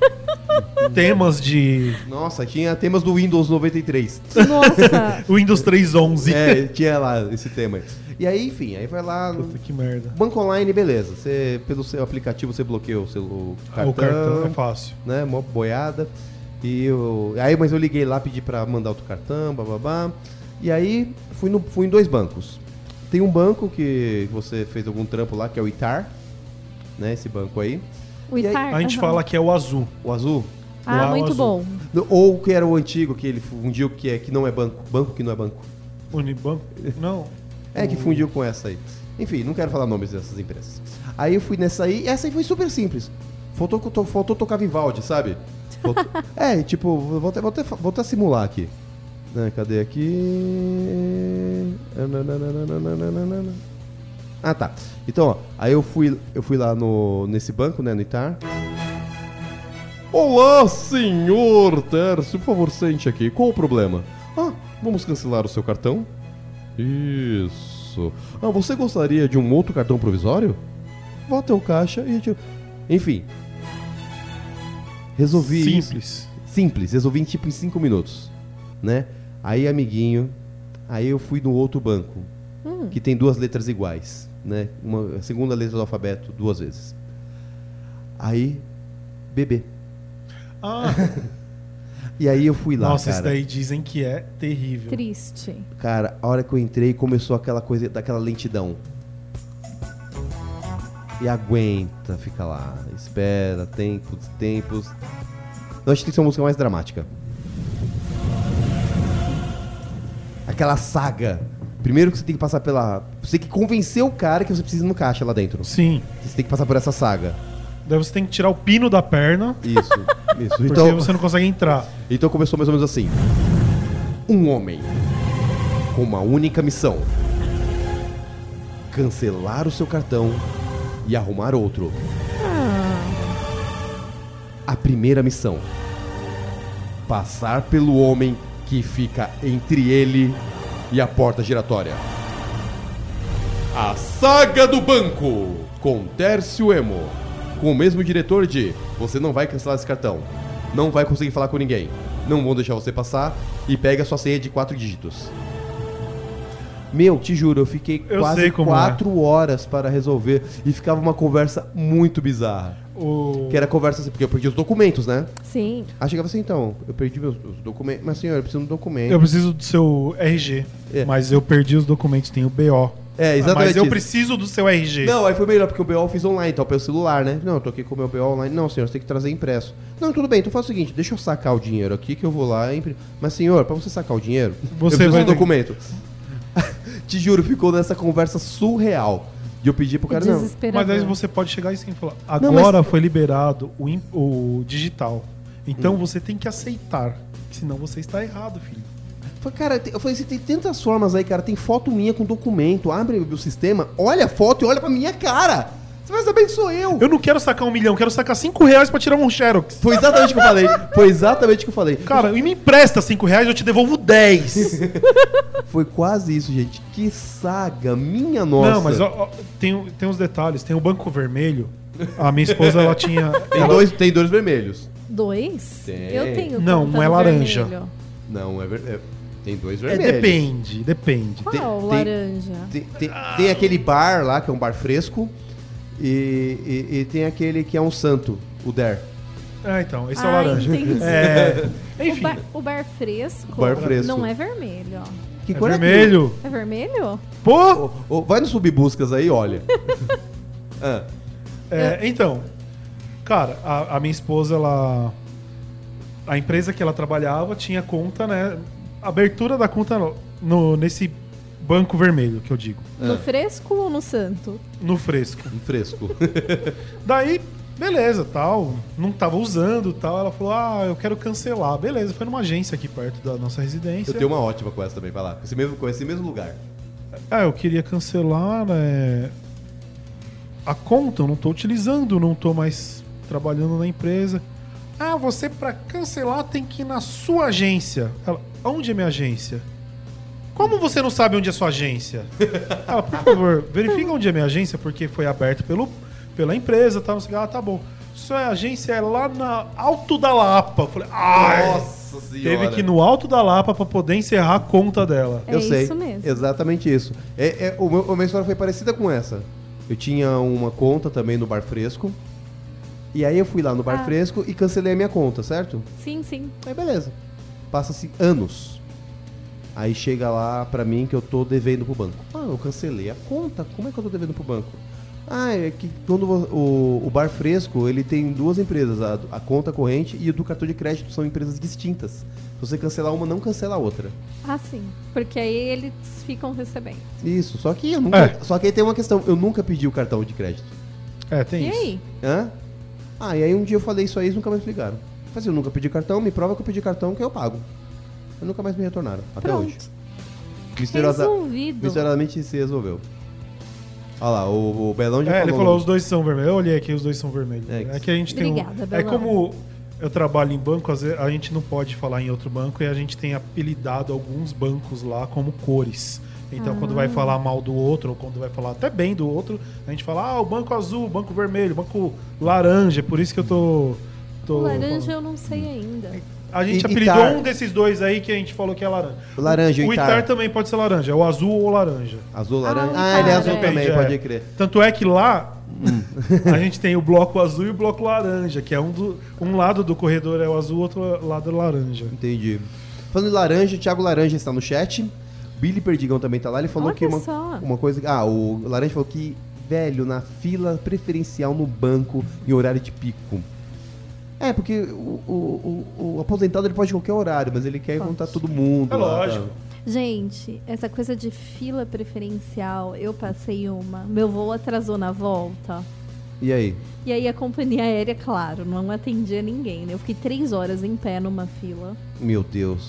temas de... Nossa, tinha temas do Windows 93. Nossa! Windows 3.11. Tinha lá esse tema. E aí, enfim, aí vai lá... Puta, que merda. Banco online, beleza. Você, pelo seu aplicativo, você bloqueia o seu cartão. O cartão é fácil. Né, mó boiada. Mas eu liguei lá, pedi pra mandar outro cartão, bababá. E aí, fui em 2 bancos. Tem um banco que você fez algum trampo lá, que é o ITAR. Né, esse banco aí. O ITAR? A gente fala que é o azul. O azul? Muito azul. bom. Ou que era o antigo, que ele fundiu, que não é banco. Banco que não é banco. Unibanco? Não. Que fundiu com essa aí. Enfim, não quero falar nomes dessas empresas. Aí eu fui nessa aí, e essa aí foi super simples. Faltou tocar Vivaldi, sabe? Vou até simular aqui. Cadê aqui? Tá. Então, ó, aí eu fui lá nesse banco, né, no ITAR. Olá, senhor Tércio, por favor, sente aqui. Qual o problema? Vamos cancelar o seu cartão? Isso. Você gostaria de um outro cartão provisório? Vá até o caixa e... Enfim. Resolvi Simples. Resolvi em 5 minutos. Né? Aí, amiguinho, eu fui no outro banco. Que tem 2 letras iguais. Né? A segunda letra do alfabeto 2 vezes. Aí, bebê. E aí eu fui lá, Nossa, cara. Isso daí dizem que é terrível. Triste. Cara, a hora que eu entrei, começou aquela coisa, daquela lentidão. E aguenta, fica lá. Espera, tempos. Não, acho que tem que ser uma música mais dramática. Aquela saga. Primeiro que você tem que passar você tem que convencer o cara que você precisa ir no caixa lá dentro. Sim. Você tem que passar por essa saga. Daí você tem que tirar o pino da perna. Isso. Porque então, você não consegue entrar. Então começou mais ou menos assim. Um homem com uma única missão: cancelar o seu cartão e arrumar outro. A primeira missão: passar pelo homem que fica entre ele e a porta giratória. A Saga do Banco, com Tércio Emo. Com o mesmo diretor de: você não vai cancelar esse cartão, não vai conseguir falar com ninguém, não vão deixar você passar e pega a sua senha de 4 dígitos. Meu, te juro, eu fiquei quase 4 horas para resolver e ficava uma conversa muito bizarra. Que era conversa assim, porque eu perdi os documentos, né? Sim. Aí chegava assim, então, eu perdi meus documentos. Mas senhor, eu preciso de um documento. Eu preciso do seu RG, mas eu perdi os documentos, tem o BO. Exatamente. Mas eu preciso do seu RG. Não, aí foi melhor, porque o BO eu fiz online, então pelo celular, né? Não, eu tô aqui com o meu BO online. Não, senhor, você tem que trazer impresso. Não, tudo bem, então faz o seguinte, deixa eu sacar o dinheiro aqui, que eu vou lá e... Mas senhor, pra você sacar o dinheiro, você eu preciso do documento. Te juro, ficou nessa conversa surreal. E eu pedi pro cara, não. Mas aí você pode chegar e sim falar, agora foi liberado o digital. Então você tem que aceitar, senão você está errado, filho. Cara, eu falei assim, tem tantas formas aí, cara. Tem foto minha com documento. Abre o sistema, olha a foto e olha pra minha cara. Você vai saber que sou eu. Eu não quero sacar 1 milhão, quero sacar R$5 pra tirar um xerox. Foi exatamente o que eu falei. Cara, me empresta R$5, eu te devolvo 10. Foi quase isso, gente. Que saga, minha nossa. Não, mas ó, tem uns detalhes. Tem o Banco Vermelho. A minha esposa, ela tinha... Tem dois vermelhos. 2? Tem. Eu tenho. Não, um é laranja. Vermelho. Não, tem 2 vermelhos. Depende. Qual laranja? Tem aquele bar lá, que é um bar fresco. E tem aquele que é um santo, o Der. Então, esse é o laranja. Enfim. O bar fresco, não é vermelho. Que cor vermelho. É vermelho? Pô! Vai no Subbuscas aí, olha. Então, cara, a minha esposa, a empresa que ela trabalhava tinha conta, né? Abertura da conta nesse banco vermelho, que eu digo. No fresco ou no santo? No fresco. No fresco. Daí, beleza, tal. Não tava usando, tal. Ela falou, eu quero cancelar. Beleza, foi numa agência aqui perto da nossa residência. Eu tenho uma ótima com essa também, vai lá. Com esse mesmo lugar. Eu queria cancelar, né? A conta, eu não tô utilizando, não tô mais trabalhando na empresa. Você pra cancelar tem que ir na sua agência. Ela, onde é minha agência? Como você não sabe onde é sua agência? Ela, por favor, verifica onde é minha agência, porque foi aberto pela empresa, tá? Não sei, tá bom. Sua agência é lá na Alto da Lapa. Eu falei, nossa senhora. Teve que ir no Alto da Lapa pra poder encerrar a conta dela. Eu sei, isso mesmo. Exatamente isso. A minha história foi parecida com essa. Eu tinha uma conta também no Bar Fresco. E aí eu fui lá no Bar Fresco e cancelei a minha conta, certo? Sim. Aí beleza. Passa-se anos. Aí chega lá pra mim que eu tô devendo pro banco. Eu cancelei a conta. Como é que eu tô devendo pro banco? É que quando o Bar Fresco, ele tem 2 empresas. A conta corrente e o do cartão de crédito são empresas distintas. Se você cancelar uma, não cancela a outra. Sim. Porque aí eles ficam recebendo. Isso. Só que só que aí tem uma questão. Eu nunca pedi o cartão de crédito. Tem isso. E aí? E aí um dia eu falei isso aí, eles nunca mais me ligaram. Eu nunca pedi cartão, me prova que eu pedi cartão que eu pago. Eu nunca mais me retornaram, até hoje. Misteriosamente se resolveu. Olha lá, o Belão já falou. Ele falou, os 2 são vermelhos. Eu olhei aqui, os 2 são vermelhos. É que a gente tem Belão. Como eu trabalho em banco, às vezes a gente não pode falar em outro banco e a gente tem apelidado alguns bancos lá como cores. Então, quando vai falar mal do outro, ou quando vai falar até bem do outro, a gente fala, o banco azul, o banco vermelho, o banco laranja. Por isso que eu tô laranja eu não sei ainda. A gente apelidou um desses 2 aí que a gente falou que é laranja. Laranja, o Itar também pode ser laranja, é o azul ou laranja. Azul, laranja. Ele é azul também, pode crer. Tanto é que lá a gente tem o bloco azul e o bloco laranja, que é um lado do corredor é o azul, outro lado é o laranja. Entendi. Falando de laranja, o Thiago Laranja está no chat. Billy Perdigão também tá lá, ele falou que uma coisa... o Laranja falou que, velho, na fila preferencial no banco em horário de pico. Porque o aposentado ele pode ir em qualquer horário, mas ele quer encontrar todo mundo. É lógico. Gente, essa coisa de fila preferencial, eu passei meu voo atrasou na volta. E aí? E aí a companhia aérea, claro, não atendia ninguém, né? Eu fiquei 3 horas em pé numa fila. Meu Deus.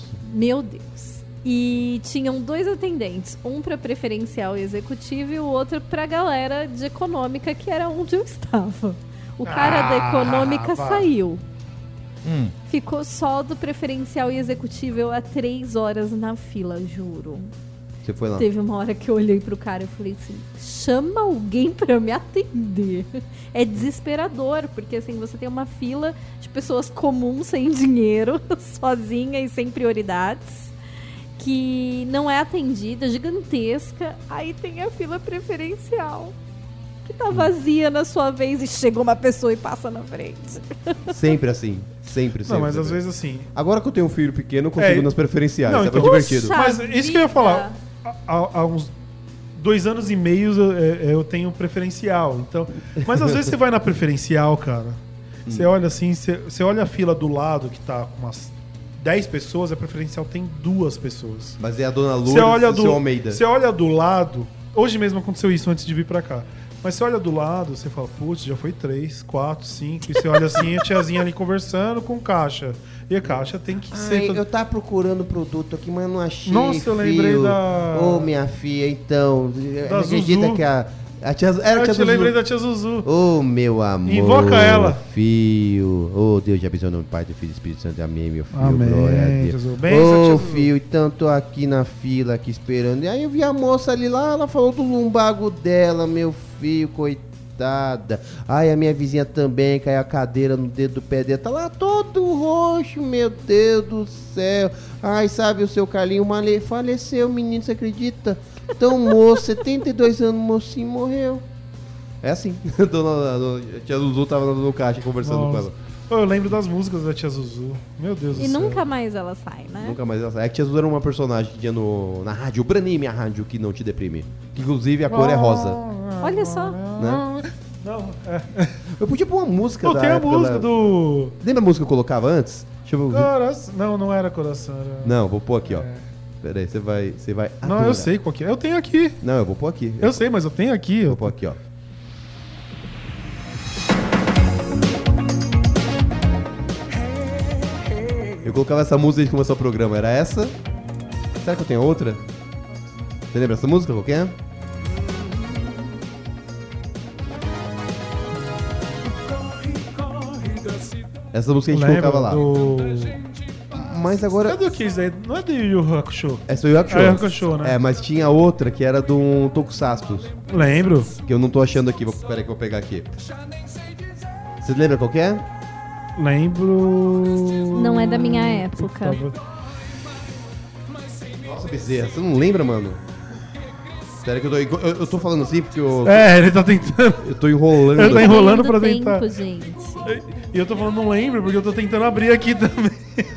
E tinham 2 atendentes, um para preferencial e executivo e o outro pra galera de econômica, que era onde eu estava. O cara da econômica saiu. Ficou só do preferencial e executivo, eu há 3 horas na fila, juro. Você foi lá? Teve uma hora que eu olhei pro cara e falei assim, chama alguém pra me atender. É desesperador, porque assim, você tem uma fila de pessoas comuns, sem dinheiro, sozinha e sem prioridades, que não é atendida, gigantesca. Aí tem a fila preferencial, que tá vazia na sua vez e chega uma pessoa e passa na frente. Sempre assim. Sempre. Não, mas às vezes assim... Agora que eu tenho um filho pequeno, eu consigo nas preferenciais. Não, então, é mais divertido. Mas isso que eu ia falar. Há uns 2 anos e meio eu tenho preferencial. Então, mas às vezes você vai na preferencial, cara. Você olha assim, você olha a fila do lado que tá com umas 10 pessoas, a preferencial tem 2 pessoas. Mas é a dona Lourdes e o seu Almeida. Você olha do lado... Hoje mesmo aconteceu isso antes de vir pra cá. Mas você olha do lado, você fala, putz, já foi 3, 4, 5. E você olha assim, a tiazinha ali conversando com caixa. E a caixa tem que ser... Eu tava procurando produto aqui, mas não achei. Nossa, eu lembrei da... Ô, minha filha, então... Da acredita Zuzu. que a tia Zuzu... Era a tia Zuzu. lembrei da tia Zuzu. Ô, meu amor. Invoca ela. Filho. Ô, Deus, já abençoe o nome do Pai, do Filho e do Espírito Santo. Amém, meu filho. Amém, Glória a Deus. Jesus. Benção, tia Ô, Zuzu. filho, então tô aqui na fila, aqui esperando. E aí eu vi a moça ali lá, ela falou do lumbago dela, meu filho, coitada. Ai, a minha vizinha também, caiu a cadeira no dedo do pé dela. Tá lá todo roxo, meu Deus do céu. Ai, sabe, o seu Carlinho faleceu, menino, você acredita? Então, moço, 72 anos, mocinho, morreu. É assim. A tia Zuzu tava no caixa conversando com ela. Eu lembro das músicas da tia Zuzu. Meu Deus do céu. E nunca mais ela sai, né? Nunca mais ela sai. É que a tia Zuzu era uma personagem que tinha na rádio Branime, a rádio que não te deprime. Que inclusive a cor é rosa. Olha só. Né? Não, Eu podia pôr uma música tem a música do... Lembra a música que eu colocava antes? Deixa eu ver. Não era Coração. Era... Não, vou pôr aqui, ó. Pera aí, você vai Não, eu sei qual que é. Eu tenho aqui. Não, eu vou pôr aqui. Eu sei, mas eu tenho aqui. Vou pôr aqui, ó. Eu colocava essa música desde que começou o programa. Era essa? Será que eu tenho outra? Você lembra essa música? Qual que é? Essa música a gente colocava lá. Mas agora... É do que isso aí? Não é do Yu Yu Hakusho? Essa é o Yu Hakusho. É Yu Hakusho, né? É, mas tinha outra que era do Tokusatsu. Lembro. Que eu não tô achando aqui. Peraí que eu vou pegar aqui. Você lembra qual que é? Lembro... Não é da minha época. Nossa, Bezerra, você não lembra, mano? Espera que eu tô falando assim porque eu... ele tá tentando... Eu tô enrolando. Ele tá enrolando pra tentar... tempo, gente. E eu tô falando não lembro porque eu tô tentando abrir aqui também.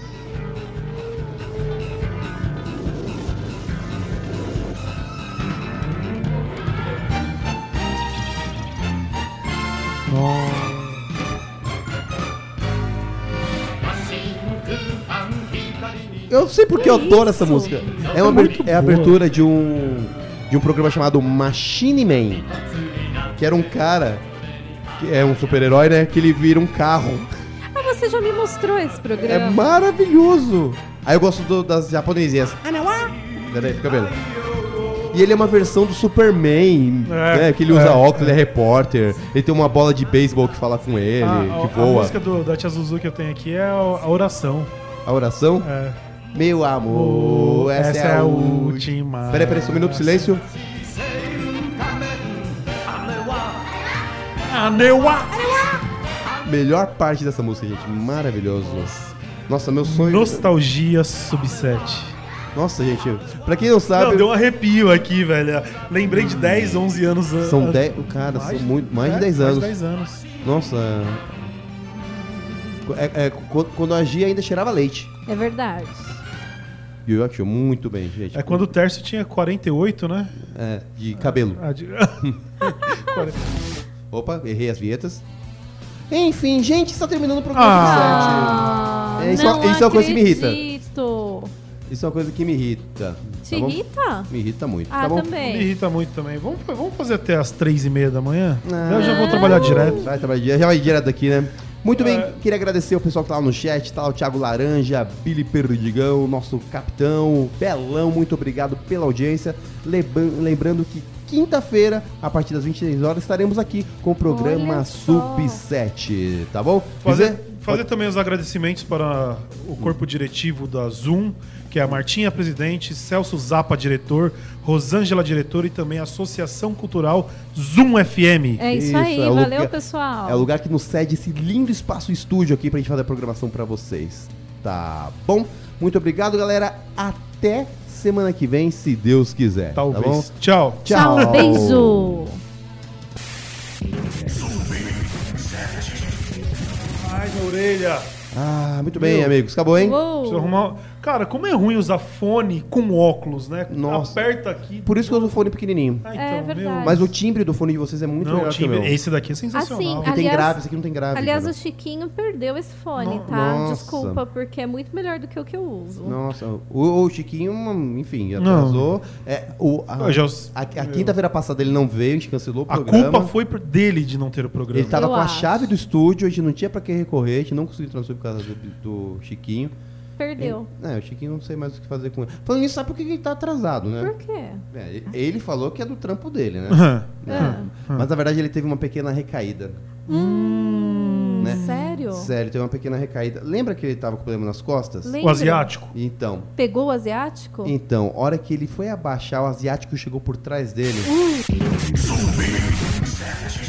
Eu não sei porque eu adoro essa música. É a abertura de um programa chamado Machine Man, que era um cara, que é um super-herói, né? Que ele vira um carro. Ah, você já me mostrou esse programa. É maravilhoso. Aí eu gosto das japonesinhas. Peraí, fica vendo. E ele é uma versão do Superman, né? Que ele usa óculos, ele é repórter. Ele tem uma bola de beisebol que fala com ele, que voa. A música da tia Zuzu que eu tenho aqui é a oração. A oração? É. Meu amor, essa é a última. Peraí, só um minuto de silêncio. Melhor parte dessa música, gente. Maravilhoso. Nossa, meu sonho... Nostalgia Sub-7. Nossa, gente, pra quem não sabe... Não, deu um arrepio aqui, velho. Lembrei de 10, 11 anos. São 10... Cara, são mais de 10 anos. Mais de 10 anos. Nossa... Quando a Gia ainda cheirava leite. É verdade. E eu acho muito bem, gente. É quando o Tércio tinha 48, né? É, de cabelo. Opa, errei as vinhetas. Enfim, gente, está terminando o programa 7. Isso é uma coisa que me irrita. Isso é uma coisa que me irrita. Te irrita? Me irrita muito. Ah, tá bom? também. Me irrita muito também. Vamos fazer até as 3h30 da manhã? Eu já vou trabalhar direto. Já vai direto daqui, né? Muito bem, queria agradecer o pessoal que tá lá no chat, tá lá o Thiago Laranja, Billy Perdigão, nosso capitão, Belão, muito obrigado pela audiência. Lembrando que quinta-feira, a partir das 23 horas, estaremos aqui com o programa Sub-7, tá bom? Fazer também os agradecimentos para o corpo diretivo da Zoom, que é a Martinha, presidente, Celso Zappa, diretor, Rosângela, diretora, e também a Associação Cultural Zoom FM. É isso aí, valeu, pessoal. É o lugar que nos cede esse lindo espaço estúdio aqui pra gente fazer a programação pra vocês. Tá bom? Muito obrigado, galera. Até semana que vem, se Deus quiser. Talvez. Tá bom? Tchau. Tchau, beijo. Ai, minha orelha. Ah, muito bem, amigos. Acabou, hein? Preciso arrumar... Cara, como é ruim usar fone com óculos, né? Nossa. Aperta aqui. Por isso que eu uso fone pequenininho. Ah, então, É verdade. Mas o timbre do fone de vocês é muito melhor que o meu. Esse daqui é sensacional. Assim, tem grave, esse aqui não tem grave. Aliás, cara. o Chiquinho perdeu esse fone, tá? Nossa. Desculpa, porque é muito melhor do que o que eu uso. Nossa, o Chiquinho, enfim, atrasou. A quinta-feira passada ele não veio, a gente cancelou o programa. A culpa foi dele de não ter o programa. Ele tava com a chave do estúdio, a gente não tinha pra que recorrer, a gente não conseguiu transferir por causa do Chiquinho. Perdeu. O Chiquinho não sei mais o que fazer com ele. Falando nisso, sabe por que ele tá atrasado, né? Por quê? Ele falou que é do trampo dele, né? Mas na verdade ele teve uma pequena recaída. Né? Sério? Sério, teve uma pequena recaída. Lembra que ele tava com problema nas costas? Lembro. O asiático? Então. Pegou o asiático? Então, hora que ele foi abaixar, o asiático chegou por trás dele.